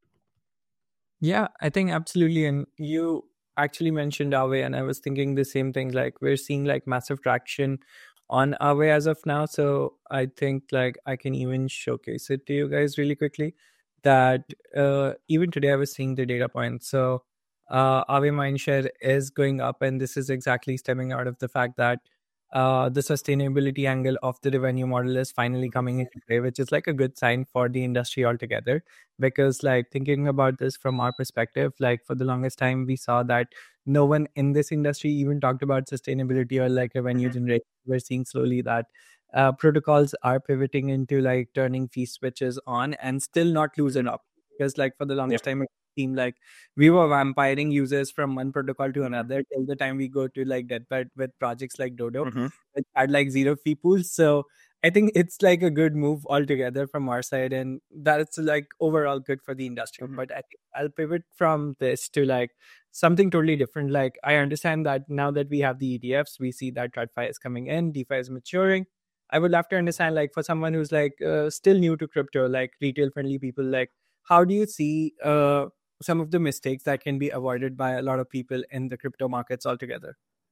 [SPEAKER 3] Yeah, I think absolutely. And you actually mentioned Aave, and I was thinking the same thing. Like we're seeing like massive traction on Aave as of now. So I think like I can even showcase it to you guys really quickly. That uh, even today I was seeing the data points. So uh, Aave mindshare is going up, and this is exactly stemming out of the fact that uh, the sustainability angle of the revenue model is finally coming into play, which is like a good sign for the industry altogether. Because like thinking about this from our perspective, like for the longest time, we saw that no one in this industry even talked about sustainability or like revenue generation. We're seeing slowly that uh, protocols are pivoting into like turning fee switches on and still not loosen up. Because like for the longest
[SPEAKER 2] Yep.
[SPEAKER 3] time, seemed like we were vampiring users from one protocol to another till the time we go to like Deadpad with projects like Dodo,
[SPEAKER 2] Mm-hmm.
[SPEAKER 3] which had like zero fee pools. So I think it's like a good move altogether from our side, and that's like overall good for the industry.
[SPEAKER 2] Mm-hmm.
[SPEAKER 3] But I think I'll pivot from this to like something totally different. Like I understand that now that we have the E T Fs, we see that TradFi is coming in, DeFi is maturing. I would love to understand, like for someone who's like uh, still new to crypto, like retail friendly people, like how do you see uh, some of the mistakes that can be avoided by a lot of people in the crypto markets altogether?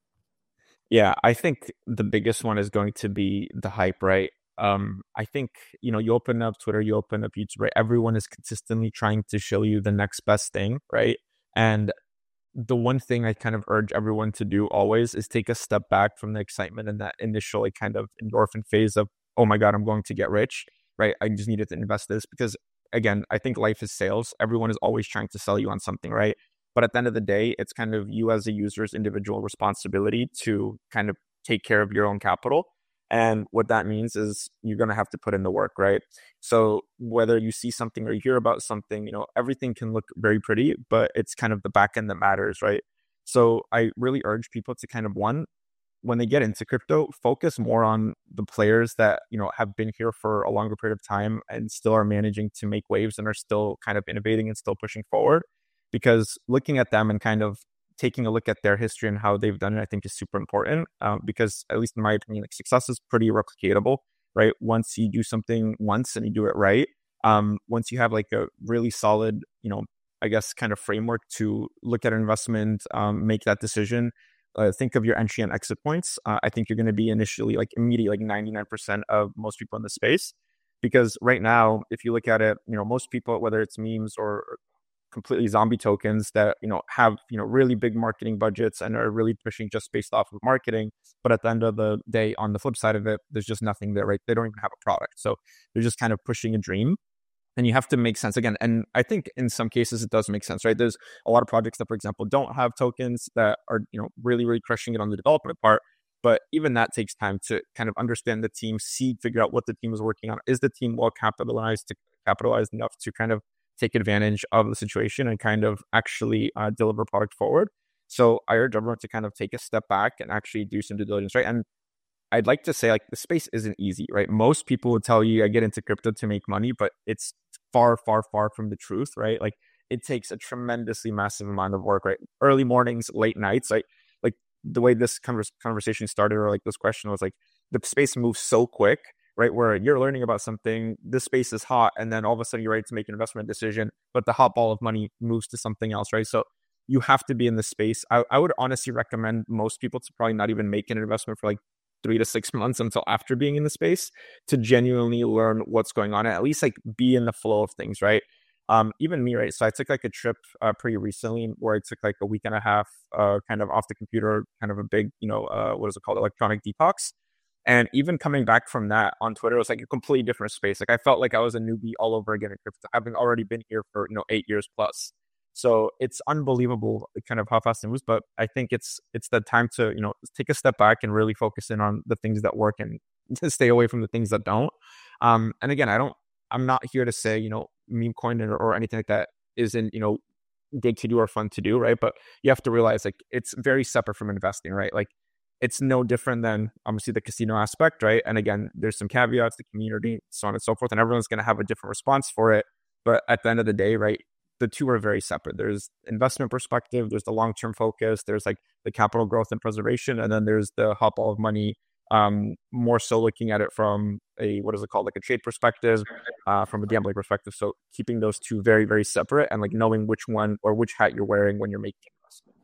[SPEAKER 2] Yeah, I think the biggest one is going to be the hype, right? Um, I think, you know, you open up Twitter, you open up YouTube, right? Everyone is consistently trying to show you the next best thing, right? And the one thing I kind of urge everyone to do always is take a step back from the excitement and that initial like, kind of endorphin phase of, oh my God, I'm going to get rich, right? I just needed to invest this because, again, I think life is sales. Everyone is always trying to sell you on something, right? But at the end of the day, it's kind of you as a user's individual responsibility to kind of take care of your own capital. And what that means is you're going to have to put in the work, right? So whether you see something or you hear about something, you know, everything can look very pretty, but it's kind of the back end that matters, right? So I really urge people to kind of, one, when they get into crypto, focus more on the players that, you know, have been here for a longer period of time and still are managing to make waves and are still kind of innovating and still pushing forward. Because looking at them and kind of taking a look at their history and how they've done it, I think is super important. Um, because at least in my opinion, like success is pretty replicatable, right? Once you do something once and you do it right, um, once you have like a really solid, you know, I guess kind of framework to look at an investment, um, make that decision, uh, think of your entry and exit points. Uh, I think you're going to be initially like immediately like ninety-nine percent of most people in the space. Because right now, if you look at it, you know, most people, whether it's memes or completely zombie tokens that, you know, have, you know, really big marketing budgets and are really pushing just based off of marketing. But at the end of the day, on the flip side of it, there's just nothing there, right? They don't even have a product. So they're just kind of pushing a dream. And you have to make sense again. And I think in some cases it does make sense, right? There's a lot of projects that, for example, don't have tokens that are, you know, really, really crushing it on the development part. But even that takes time to kind of understand the team, see, figure out what the team is working on. Is the team well capitalized to capitalize enough to kind of take advantage of the situation and kind of actually uh, deliver product forward? So I urge everyone to kind of take a step back and actually do some due diligence, right? And I'd like to say like the space isn't easy, right? Most people would tell you I get into crypto to make money, but it's far, far, far from the truth, right? Like it takes a tremendously massive amount of work, right? Early mornings, late nights, like like the way this convers- conversation started or like this question was like the space moves so quick, right? Where you're learning about something, this space is hot, and then all of a sudden you're ready to make an investment decision, but the hot ball of money moves to something else, right? So you have to be in the space. I, I would honestly recommend most people to probably not even make an investment for like three to six months until after being in the space to genuinely learn what's going on and at least like be in the flow of things, right? Um, even me, right? So I took like a trip uh, pretty recently where I took like a week and a half uh, kind of off the computer, kind of a big, you know, uh, what is it called? Electronic detox. And even coming back from that on Twitter, it was like a completely different space. Like I felt like I was a newbie all over again in crypto, having already been here for, you know, eight years plus. So it's unbelievable kind of how fast it moves. But I think it's it's the time to, you know, take a step back and really focus in on the things that work and to stay away from the things that don't. Um, and again, I don't, I'm not here to say, you know, meme coin or, or anything like that isn't, you know, good to do or fun to do, right? But you have to realize like it's very separate from investing, right? Like it's no different than obviously the casino aspect, right? And again, there's some caveats, the community, so on and so forth, and everyone's going to have a different response for it. But at the end of the day, right, the two are very separate. There's investment perspective, there's the long-term focus, there's like the capital growth and preservation, and then there's the hot ball of money, um, more so looking at it from a, what is it called, like a trade perspective, uh, from a gambling perspective. So keeping those two very, very separate and like knowing which one or which hat you're wearing when you're making investment.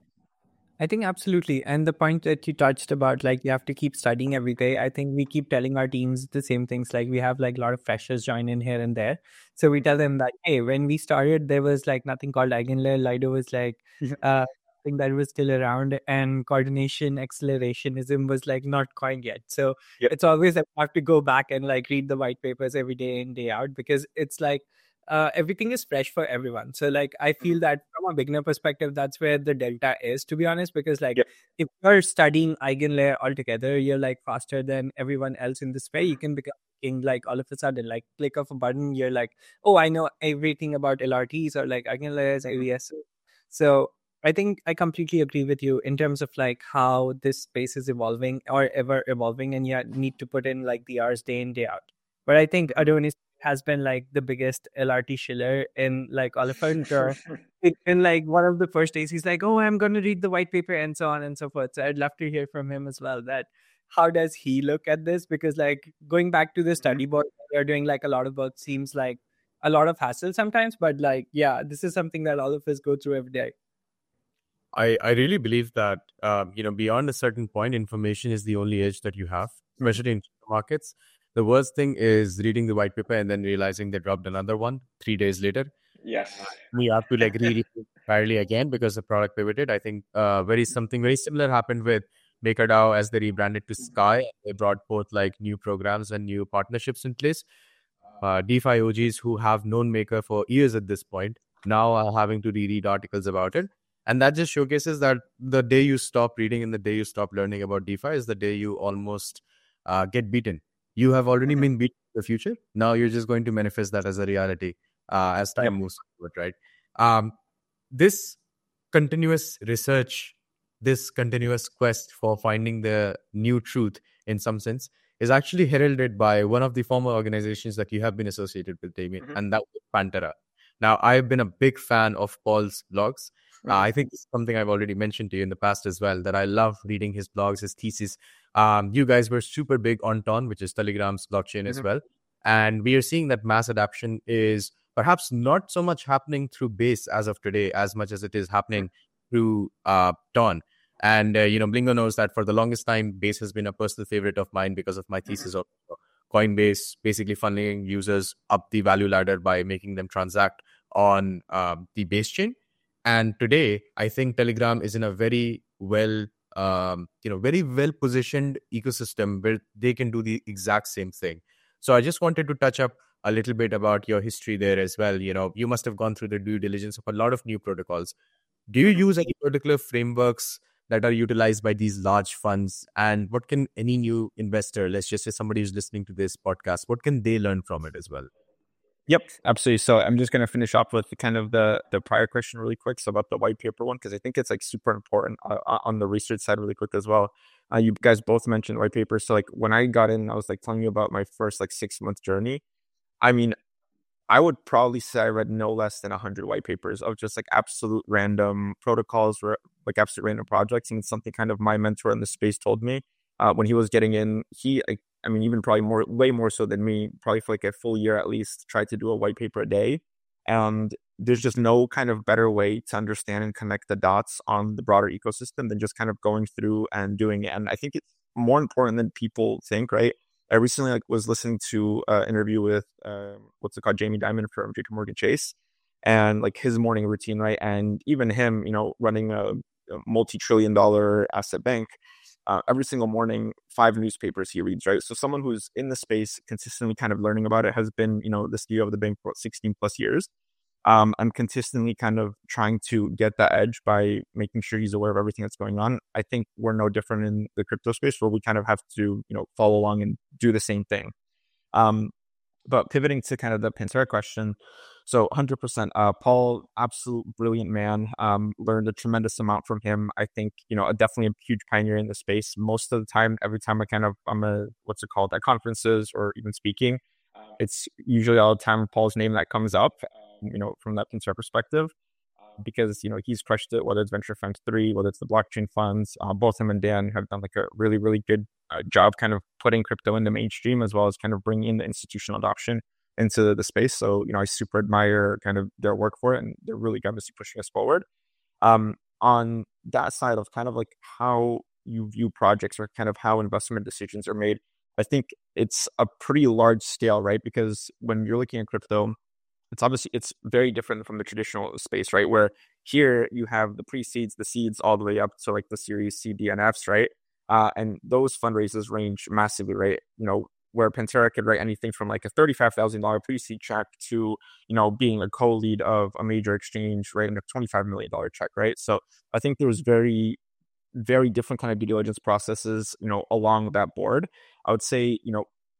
[SPEAKER 3] I think absolutely. And the point that you touched about, like, you have to keep studying every day. I think we keep telling our teams the same things. Like, we have like a lot of freshers join in here and there. So we tell them that, hey, when we started, there was like nothing called Eigenlayer. Lido was like, uh, thing that was still around, and coordination accelerationism was like not coined yet. So yep. It's always that I have to go back and like read the white papers every day in, day out, because it's like, Uh, everything is fresh for everyone. So like I feel that from a beginner perspective, that's where the delta is, to be honest, because like yep. if you're studying Eigenlayer altogether, you're like faster than everyone else in this way. You can become thinking, like all of a sudden, like click of a button, you're like, oh, I know everything about L R Ts or like Eigenlayers, A V S. So I think I completely agree with you in terms of like how this space is evolving or ever evolving, and you need to put in like the hours day in, day out. But I think Adonis has been like the biggest L R T shiller in like all of our intro. In, in like one of the first days, he's like, "Oh, I'm going to read the white paper," and so on and so forth. So I'd love to hear from him as well. That how does he look at this? Because like going back to the study board, they're doing like a lot of work seems like a lot of hassle sometimes. But like, yeah, this is something that all of us go through every day.
[SPEAKER 1] I, I really believe that, um, you know, beyond a certain point, information is the only edge that you have, especially in markets. The worst thing is reading the white paper and then realizing they dropped another one three days later.
[SPEAKER 4] Yes.
[SPEAKER 1] We have to like read it entirely again because the product pivoted. I think uh, very something very similar happened with MakerDAO as they rebranded to Sky. They brought both like new programs and new partnerships in place. Uh, DeFi O Gs who have known Maker for years at this point now are having to reread articles about it. And that just showcases that the day you stop reading and the day you stop learning about DeFi is the day you almost uh, get beaten. You have already been beaten in the future. Now you're just going to manifest that as a reality uh, as time yep. moves forward, right? Um, this continuous research, this continuous quest for finding the new truth in some sense is actually heralded by one of the former organizations that you have been associated with, Damien, mm-hmm. and that was Pantera. Now, I've been a big fan of Paul's blogs. Uh, I think it's something I've already mentioned to you in the past as well, that I love reading his blogs, his thesis. Um, you guys were super big on Ton, which is Telegram's blockchain mm-hmm. as well. And we are seeing that mass adoption is perhaps not so much happening through Base as of today, as much as it is happening mm-hmm. through uh, Ton. And, uh, you know, Blingo knows that for the longest time, Base has been a personal favorite of mine because of my thesis of Coinbase basically funneling users up the value ladder by making them transact on um, the Base chain. And today, I think Telegram is in a very well, um, you know, very well positioned ecosystem where they can do the exact same thing. So I just wanted to touch up a little bit about your history there as well. You know, you must have gone through the due diligence of a lot of new protocols. Do you use any particular frameworks that are utilized by these large funds? And what can any new investor, let's just say somebody who's listening to this podcast, what can they learn from it as well?
[SPEAKER 2] Yep, absolutely. So I'm just going to finish off with kind of the the prior question really quick. So about the white paper one, because I think it's like super important uh, on the research side really quick as well. Uh, you guys both mentioned white paper. So like when I got in, I was like telling you about my first like six month journey. I mean, I would probably say I read no less than one hundred white papers of just like absolute random protocols, like absolute random projects. And it's something kind of my mentor in the space told me uh, when he was getting in. He, like, I mean, even probably more, way more so than me, probably for like a full year at least, tried to do a white paper a day. And there's just no kind of better way to understand and connect the dots on the broader ecosystem than just kind of going through and doing it. And I think it's more important than people think, right? I recently like was listening to an interview with, uh, what's it called, Jamie Dimon from J P Morgan Chase, and like his morning routine, right? And even him, you know, running a, a multi-trillion dollar asset bank, Uh, every single morning, five newspapers he reads, right? So someone who's in the space consistently kind of learning about it, has been, you know, the C E O of the bank for sixteen plus years. Um, I'm consistently kind of trying to get that edge by making sure he's aware of everything that's going on. I think we're no different in the crypto space where we kind of have to, you know, follow along and do the same thing. Um, but pivoting to kind of the Pantera question. So one hundred percent, uh, Paul, absolute brilliant man, um, learned a tremendous amount from him. I think, you know, definitely a huge pioneer in the space. Most of the time, every time I kind of, I'm a, what's it called, at conferences or even speaking, it's usually all the time Paul's name that comes up, you know, from that Pantera perspective, because, you know, he's crushed it, whether it's Venture Fund three, whether it's the blockchain funds. Uh, both him and Dan have done like a really, really good uh, job kind of putting crypto in the mainstream, as well as kind of bringing in the institutional adoption into the space. So, you know, I super admire kind of their work for it, and they're really obviously pushing us forward. Um, on that side of kind of like how you view projects or kind of how investment decisions are made, I think it's a pretty large scale, right? Because when you're looking at crypto, it's obviously, it's very different from the traditional space, right? Where here you have the pre-seeds, the seeds, all the way up to like the series C, D, and Fs, right? Uh, and those fundraisers range massively, right? You know, where Pantera could write anything from like a thirty-five thousand dollars pre-seed check to, you know, being a co-lead of a major exchange, writing a twenty-five million dollars check, right? So I think there was very, very different kind of due diligence processes, you know, along that board. I would say, you know,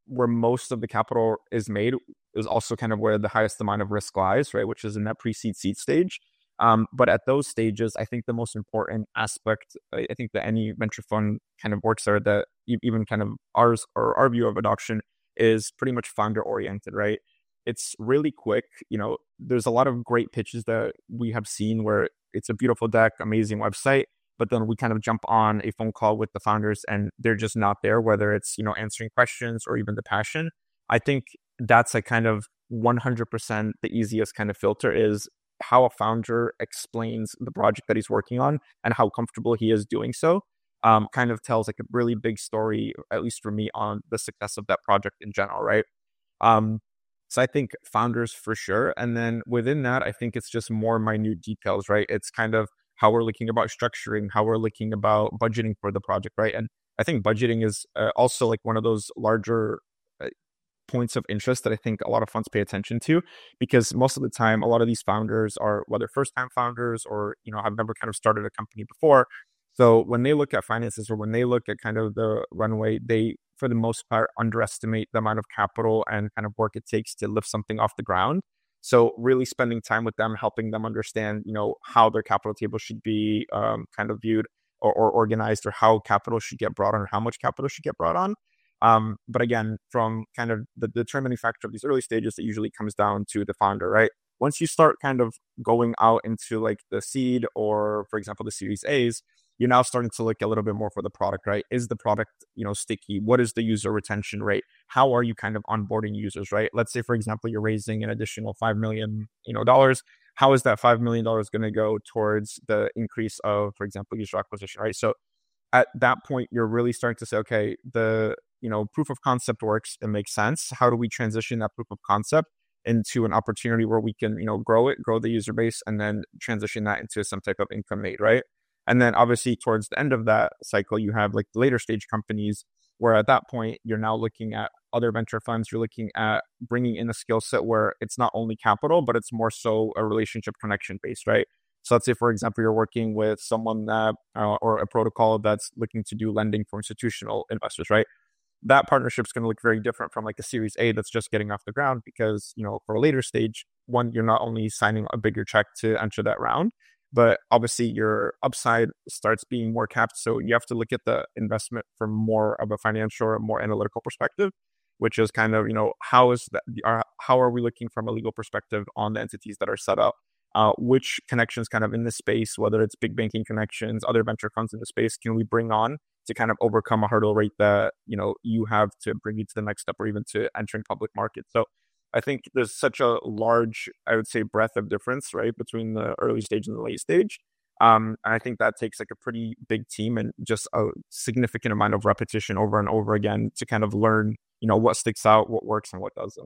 [SPEAKER 2] where most of the capital is made is also kind of where the highest amount of risk lies, right? Which is in that pre-seed seed stage. Um, but at those stages, I think the most important aspect, I I think that any venture fund kind of works there, that e- even kind of ours or our view of adoption is pretty much founder oriented, right? It's really quick. You know, there's a lot of great pitches that we have seen where it's a beautiful deck, amazing website, but then we kind of jump on a phone call with the founders and they're just not there, whether it's, you know, answering questions or even the passion. I think that's a kind of one hundred percent the easiest kind of filter is how a founder explains the project that he's working on and how comfortable he is doing so. Um, kind of tells like a really big story, at least for me, on the success of that project in general, right? Um, so I think founders for sure. And then within that, I think it's just more minute details, right? It's kind of how we're looking about structuring, how we're looking about budgeting for the project, right? And I think budgeting is uh, also like one of those larger uh, points of interest that I think a lot of funds pay attention to, because most of the time, a lot of these founders are whether first-time founders or, you know, have never kind of started a company before. So when they look at finances or when they look at kind of the runway, they, for the most part, underestimate the amount of capital and kind of work it takes to lift something off the ground. So really spending time with them, helping them understand, you know, how their capital table should be um, kind of viewed or, or organized, or how capital should get brought on, or how much capital should get brought on. Um, but again, from kind of the determining factor of these early stages, it usually comes down to the founder, right? Once you start kind of going out into like the seed or, for example, the Series A's, you're now starting to look a little bit more for the product, right? Is the product, you know, sticky? What is the user retention rate? How are you kind of onboarding users, right? Let's say, for example, you're raising an additional five million, you know, dollars. How is that five million dollars going to go towards the increase of, for example, user acquisition, right? So at that point, you're really starting to say, okay, the, you know, proof of concept works. It makes sense. How do we transition that proof of concept into an opportunity where we can, you know, grow it, grow the user base, and then transition that into some type of income made, right? And then obviously towards the end of that cycle, you have like the later stage companies where at that point, you're now looking at other venture funds. You're looking at bringing in a skill set where it's not only capital, but it's more so a relationship connection based, right? So let's say, for example, you're working with someone that, uh, or a protocol that's looking to do lending for institutional investors, right? That partnership is going to look very different from like a Series A that's just getting off the ground, because, you know, for a later stage, one, you're not only signing a bigger check to enter that round, but obviously your upside starts being more capped. So you have to look at the investment from more of a financial or more analytical perspective, which is kind of, you know, how is that, are, how are we looking from a legal perspective on the entities that are set up? Uh, which connections kind of in this space, whether it's big banking connections, other venture funds in the space, can we bring on to kind of overcome a hurdle rate that, you know, you have to bring you to the next step or even to entering public markets? So I think there's such a large, I would say, breadth of difference, right, between the early stage and the late stage. Um, and I think that takes like a pretty big team and just a significant amount of repetition over and over again to kind of learn, you know, what sticks out, what works, and what doesn't.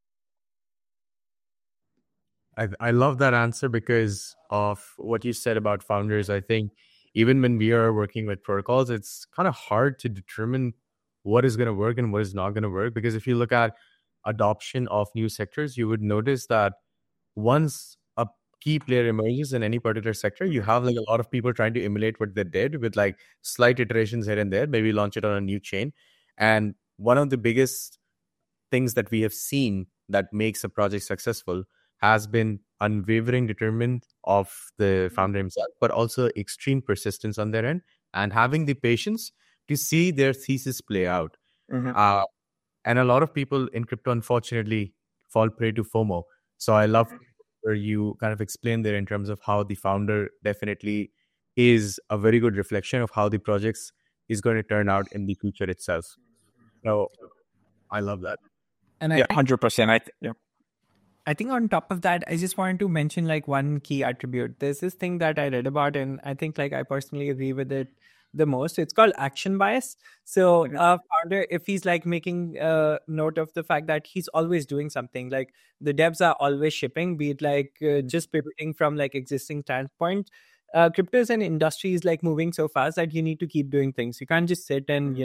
[SPEAKER 1] I, I love that answer because of what you said about founders. I think even when we are working with protocols, it's kind of hard to determine what is going to work and what is not going to work. Because if you look at adoption of new sectors, you would notice that once a key player emerges in any particular sector, you have like a lot of people trying to emulate what they did with like slight iterations here and there, maybe launch it on a new chain. And one of the biggest things that we have seen that makes a project successful has been unwavering determination of the founder himself, but also extreme persistence on their end and having the patience to see their thesis play out. Mm-hmm. Uh, and a lot of people in crypto, unfortunately, fall prey to FOMO. So I love where you kind of explain there in terms of how the founder definitely is a very good reflection of how the projects is going to turn out in the future itself. So I love that.
[SPEAKER 3] And I
[SPEAKER 2] yeah, one hundred percent. I th- yeah.
[SPEAKER 3] I think on top of that, I just wanted to mention like one key attribute. There's this thing that I read about, and I think like I personally agree with it the most. It's called action bias. So a founder, if he's like making a note of the fact that he's always doing something, like the devs are always shipping, be it like uh, just pivoting from like existing standpoint. Uh, crypto as an industry is like moving so fast that you need to keep doing things. You can't just sit and, you know,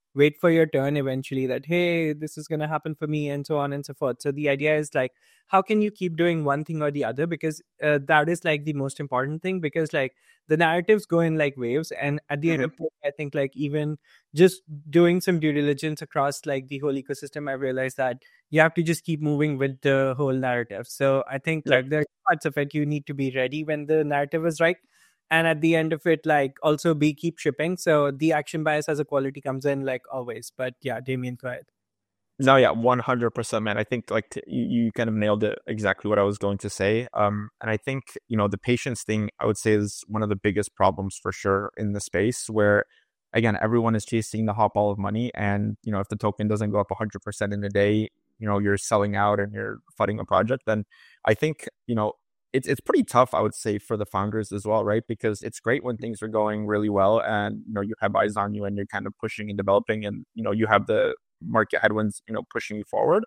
[SPEAKER 3] wait for your turn eventually, that, hey, this is going to happen for me, and so on and so forth. So the idea is like, how can you keep doing one thing or the other? Because uh, that is like the most important thing, because like the narratives go in like waves. And at the end of
[SPEAKER 2] Mm-hmm.
[SPEAKER 3] it, I think like even just doing some due diligence across like the whole ecosystem, I realized that you have to just keep moving with the whole narrative. So I think
[SPEAKER 2] Yep.
[SPEAKER 3] like there are parts of it you need to be ready when the narrative is right. And at the end of it, like also be keep shipping. So the action bias as a quality comes in like always. But yeah, Damien, go ahead.
[SPEAKER 2] No, yeah, one hundred percent, man. I think like t- you, you kind of nailed it exactly what I was going to say. Um, and I think, you know, the patience thing, I would say, is one of the biggest problems for sure in the space where, again, everyone is chasing the hot ball of money. And, you know, if the token doesn't go up one hundred percent in a day, you know, you're selling out and you're funding a project, then I think, you know, it's it's pretty tough, I would say, for the founders as well, right? Because it's great when things are going really well and, you know, you have eyes on you and you're kind of pushing and developing and, you know, you have the market headwinds, you know, pushing you forward,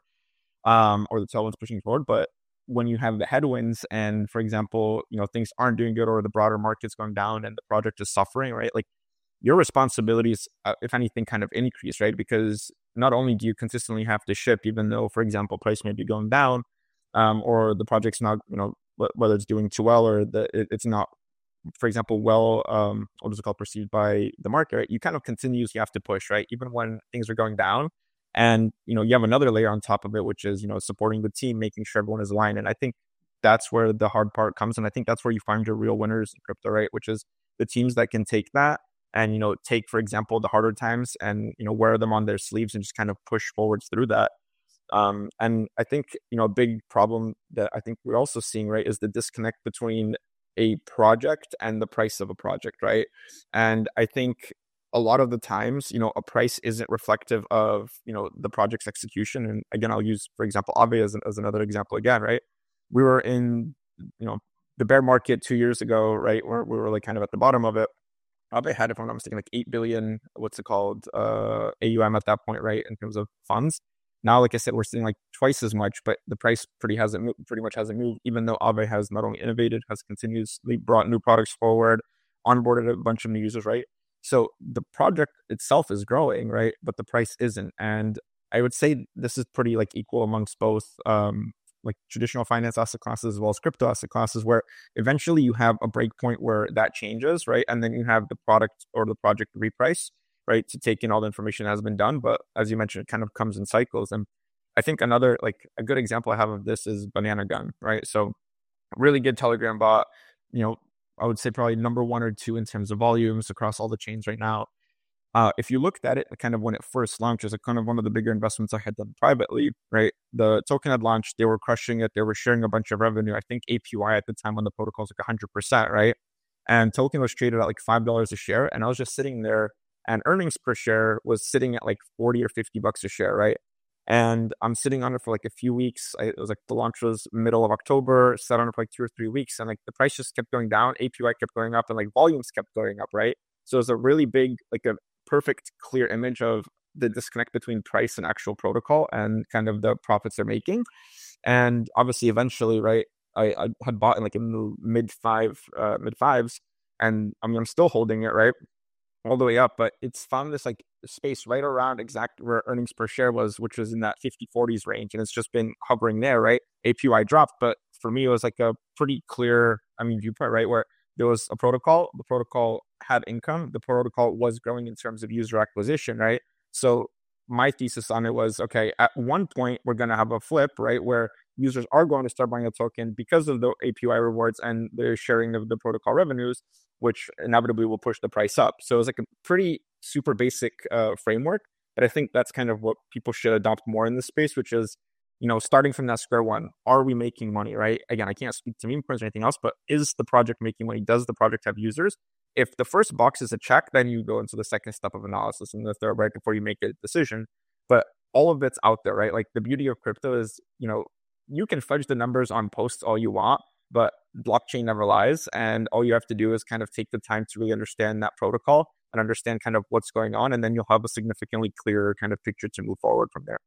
[SPEAKER 2] um, or the tailwinds pushing you forward. But when you have the headwinds and, for example, you know, things aren't doing good or the broader market's going down and the project is suffering, right? Like your responsibilities, uh, if anything, kind of increase, right? Because not only do you consistently have to ship, even though, for example, price may be going down, um, or the project's not, you know, whether it's doing too well or the it, it's not, for example, well, um, what is it called, perceived by the market, right? You kind of continuously have to push, right? Even when things are going down. And, you know, you have another layer on top of it, which is, you know, supporting the team, making sure everyone is aligned. And I think that's where the hard part comes. And I think that's where you find your real winners in crypto, right? Which is the teams that can take that and, you know, take, for example, the harder times and, you know, wear them on their sleeves and just kind of push forwards through that. Um, and I think, you know, a big problem that I think we're also seeing, right, is the disconnect between a project and the price of a project, right? And I think a lot of the times, you know, a price isn't reflective of, you know, the project's execution. And again, I'll use, for example, Aave as, an, as another example again, right? We were in, you know, the bear market two years ago, right, where we were like kind of at the bottom of it. Aave had, if I'm not mistaken, like eight billion, what's it called, uh, A U M at that point, right, in terms of funds. Now, like I said, we're seeing like twice as much, but the price pretty hasn't moved, pretty much hasn't moved, even though Aave has not only innovated, has continuously brought new products forward, onboarded a bunch of new users, right? So the project itself is growing, right? But the price isn't. And I would say this is pretty like equal amongst both um, like traditional finance asset classes as well as crypto asset classes, where eventually you have a break point where that changes, right? And then you have the product or the project reprice, right, to take in all the information that has been done. But as you mentioned, it kind of comes in cycles. And I think another, like a good example I have of this is Banana Gun, right? So really good Telegram bot, you know, I would say probably number one or two in terms of volumes across all the chains right now. Uh, if you looked at it kind of when it first launched, it's kind of one of the bigger investments I had done privately, right? The token had launched, they were crushing it, they were sharing a bunch of revenue. I think A P Y at the time on the protocol was like one hundred percent, right? And token was traded at like five dollars a share. And I was just sitting there and earnings per share was sitting at like forty or fifty bucks a share, right? And I'm sitting on it for like a few weeks. I, it was like the launch was middle of October, sat on it for like two or three weeks. And like the price just kept going down. A P Y kept going up and like volumes kept going up, right? So it was a really big, like a perfect, clear image of the disconnect between price and actual protocol and kind of the profits they're making. And obviously, eventually, right, I, I had bought in like in the mid five, uh, mid fives. And I mean, I'm still holding it, right? All the way up, but it's found this like space right around exact where earnings per share was, which was in that fifty forties range. And it's just been hovering there, right? A P Y dropped, but for me, it was like a pretty clear, I mean, viewpoint, right? Where there was a protocol, the protocol had income, the protocol was growing in terms of user acquisition, right? So my thesis on it was, okay, at one point, we're going to have a flip, right? Where users are going to start buying a token because of the A P Y rewards and the sharing of the protocol revenues, which inevitably will push the price up. So it's like a pretty super basic uh, framework. But I think that's kind of what people should adopt more in this space, which is, you know, starting from that square one, are we making money, right? Again, I can't speak to meme coins or anything else, but is the project making money? Does the project have users? If the first box is a check, then you go into the second step of analysis and the third, right, before you make a decision. But all of it's out there, right? Like the beauty of crypto is, you know, you can fudge the numbers on posts all you want, but blockchain never lies. And all you have to do is kind of take the time to really understand that protocol and understand kind of what's going on. And then you'll have a significantly clearer kind of picture to move forward from there.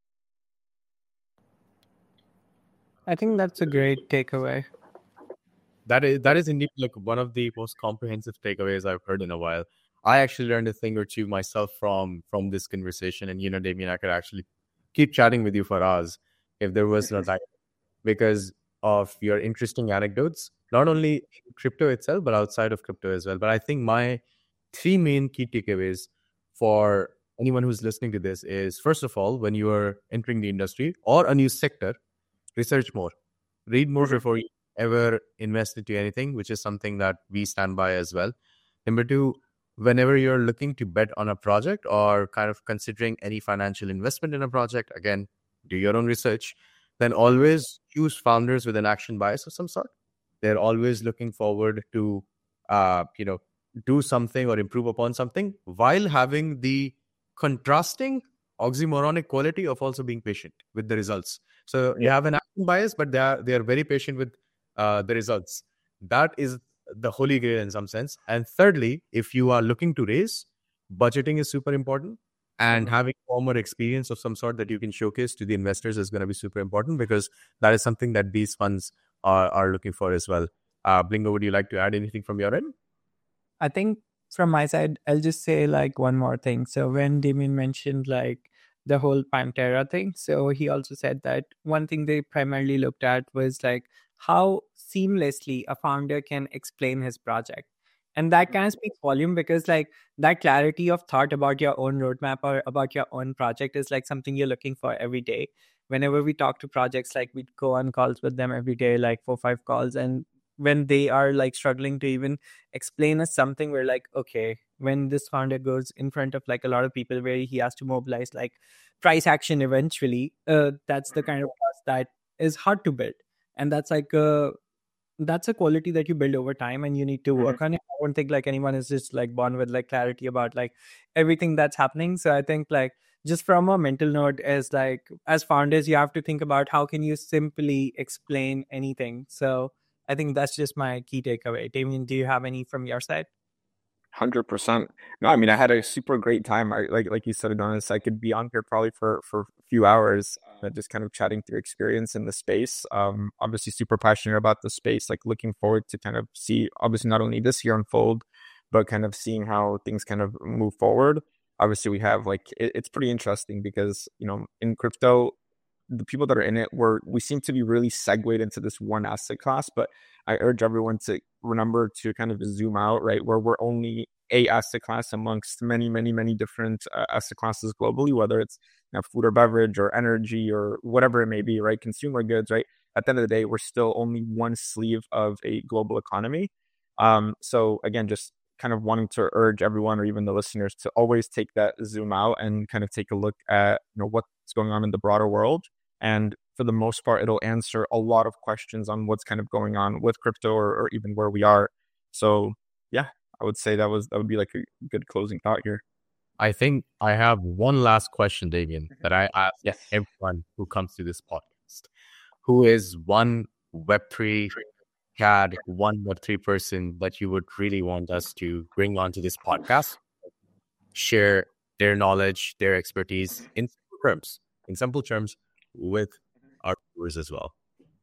[SPEAKER 3] I think that's a great takeaway.
[SPEAKER 1] That is that is indeed like one of the most comprehensive takeaways I've heard in a while. I actually learned a thing or two myself from from this conversation. And, you know, Damien, I could actually keep chatting with you for hours if there was no time because of your interesting anecdotes, not only in crypto itself, but outside of crypto as well. But I think my three main key takeaways for anyone who's listening to this is, first of all, when you are entering the industry or a new sector, research more, read more before you ever invest into anything, which is something that we stand by as well. Number two, whenever you're looking to bet on a project or kind of considering any financial investment in a project, again, do your own research. Then always choose founders with an action bias of some sort. They're always looking forward to, uh, you know, do something or improve upon something while having the contrasting oxymoronic quality of also being patient with the results. So you have an action bias, but they are, they are very patient with uh, the results. That is the holy grail in some sense. And thirdly, if you are looking to raise, budgeting is super important. And having former experience of some sort that you can showcase to the investors is going to be super important because that is something that these funds are, are looking for as well. Uh, Blingo, would you like to add anything from your end?
[SPEAKER 3] I think from my side, I'll just say like one more thing. So when Damien mentioned like the whole Pantera thing, so he also said that one thing they primarily looked at was like how seamlessly a founder can explain his project. And that kind of speaks volume because like that clarity of thought about your own roadmap or about your own project is like something you're looking for every day. Whenever we talk to projects, like we go on calls with them every day, like four, five calls. And when they are like struggling to even explain us something, we're like, okay, when this founder goes in front of like a lot of people where he has to mobilize like price action eventually, uh, that's the kind of trust that is hard to build. And that's like a that's a quality that you build over time and you need to work on it. I don't think like anyone is just like born with like clarity about like everything that's happening. So I think like just from a mental note as like as founders, you have to think about how can you simply explain anything. So I think that's just my key takeaway. Damien, do you have any from your side?
[SPEAKER 2] one hundred percent. No, I mean, I had a super great time. I, like like you said, Adonis, I could be on here probably for, for a few hours, uh, just kind of chatting through experience in the space. Um, obviously super passionate about the space, like looking forward to kind of see, obviously not only this year unfold, but kind of seeing how things kind of move forward. Obviously we have like, it, it's pretty interesting because, you know, in crypto, the people that are in it were, we seem to be really segued into this one asset class, but I urge everyone to remember to kind of zoom out, right? Where we're only a asset class amongst many, many, many different uh, asset classes globally, whether it's you know, food or beverage or energy or whatever it may be, right? Consumer goods, right? At the end of the day, we're still only one sleeve of a global economy. Um, so again, just kind of wanting to urge everyone or even the listeners to always take that zoom out and kind of take a look at, you know, what's going on in the broader world. And for the most part, it'll answer a lot of questions on what's kind of going on with crypto or, or even where we are. So yeah, I would say that was that would be like a good closing thought here.
[SPEAKER 1] I think I have one last question, Damien, that I ask
[SPEAKER 2] yes.
[SPEAKER 1] everyone who comes to this podcast. Who is one Web three C A D, one Web three person that you would really want us to bring onto this podcast? Share their knowledge, their expertise in simple terms, in simple terms with our viewers as well.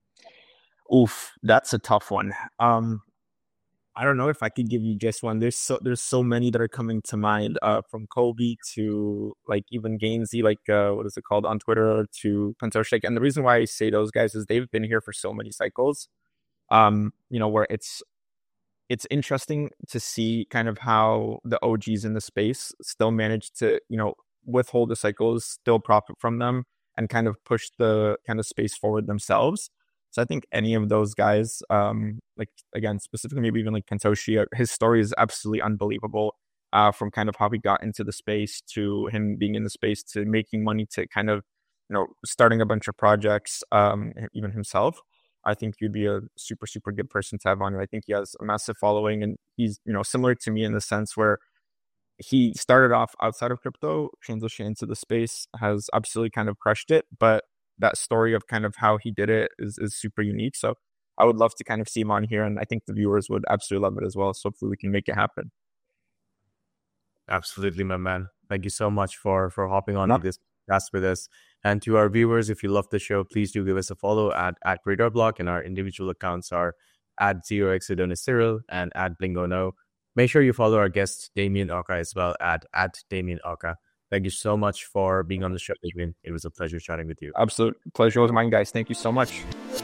[SPEAKER 2] Oof, that's a tough one. Um, I don't know if I could give you just one. There's so there's so many that are coming to mind, uh, from Kobe to like even Gainsey, like uh, what is it called on Twitter, to Pantoshek. And the reason why I say those guys is they've been here for so many cycles. Um, you know, where it's it's interesting to see kind of how the O Gs in the space still manage to, you know, withhold the cycles, still profit from them, and kind of push the kind of space forward themselves. So I think any of those guys, um, like again, specifically maybe even like Pantoshi, his story is absolutely unbelievable. Uh, from kind of how he got into the space to him being in the space to making money to kind of, you know, starting a bunch of projects, um, even himself. I think you'd be a super, super good person to have on. I think he has a massive following, and he's, you know, similar to me in the sense where he started off outside of crypto, transitioned into the space, has absolutely kind of crushed it. But that story of kind of how he did it is, is super unique. So I would love to kind of see him on here, and I think the viewers would absolutely love it as well. So hopefully we can make it happen.
[SPEAKER 1] Absolutely, my man. Thank you so much for for hopping on to this podcast with us. And to our viewers, if you love the show, please do give us a follow at, at RadarBlock, and our individual accounts are at zero x Adonis Cyril and at Blingo No. Make sure you follow our guest, Damien Oka, as well at, at Damien Oka. Thank you so much for being on the show, Damien. It was a pleasure chatting with you.
[SPEAKER 2] Absolute pleasure was mine, guys. Thank you so much.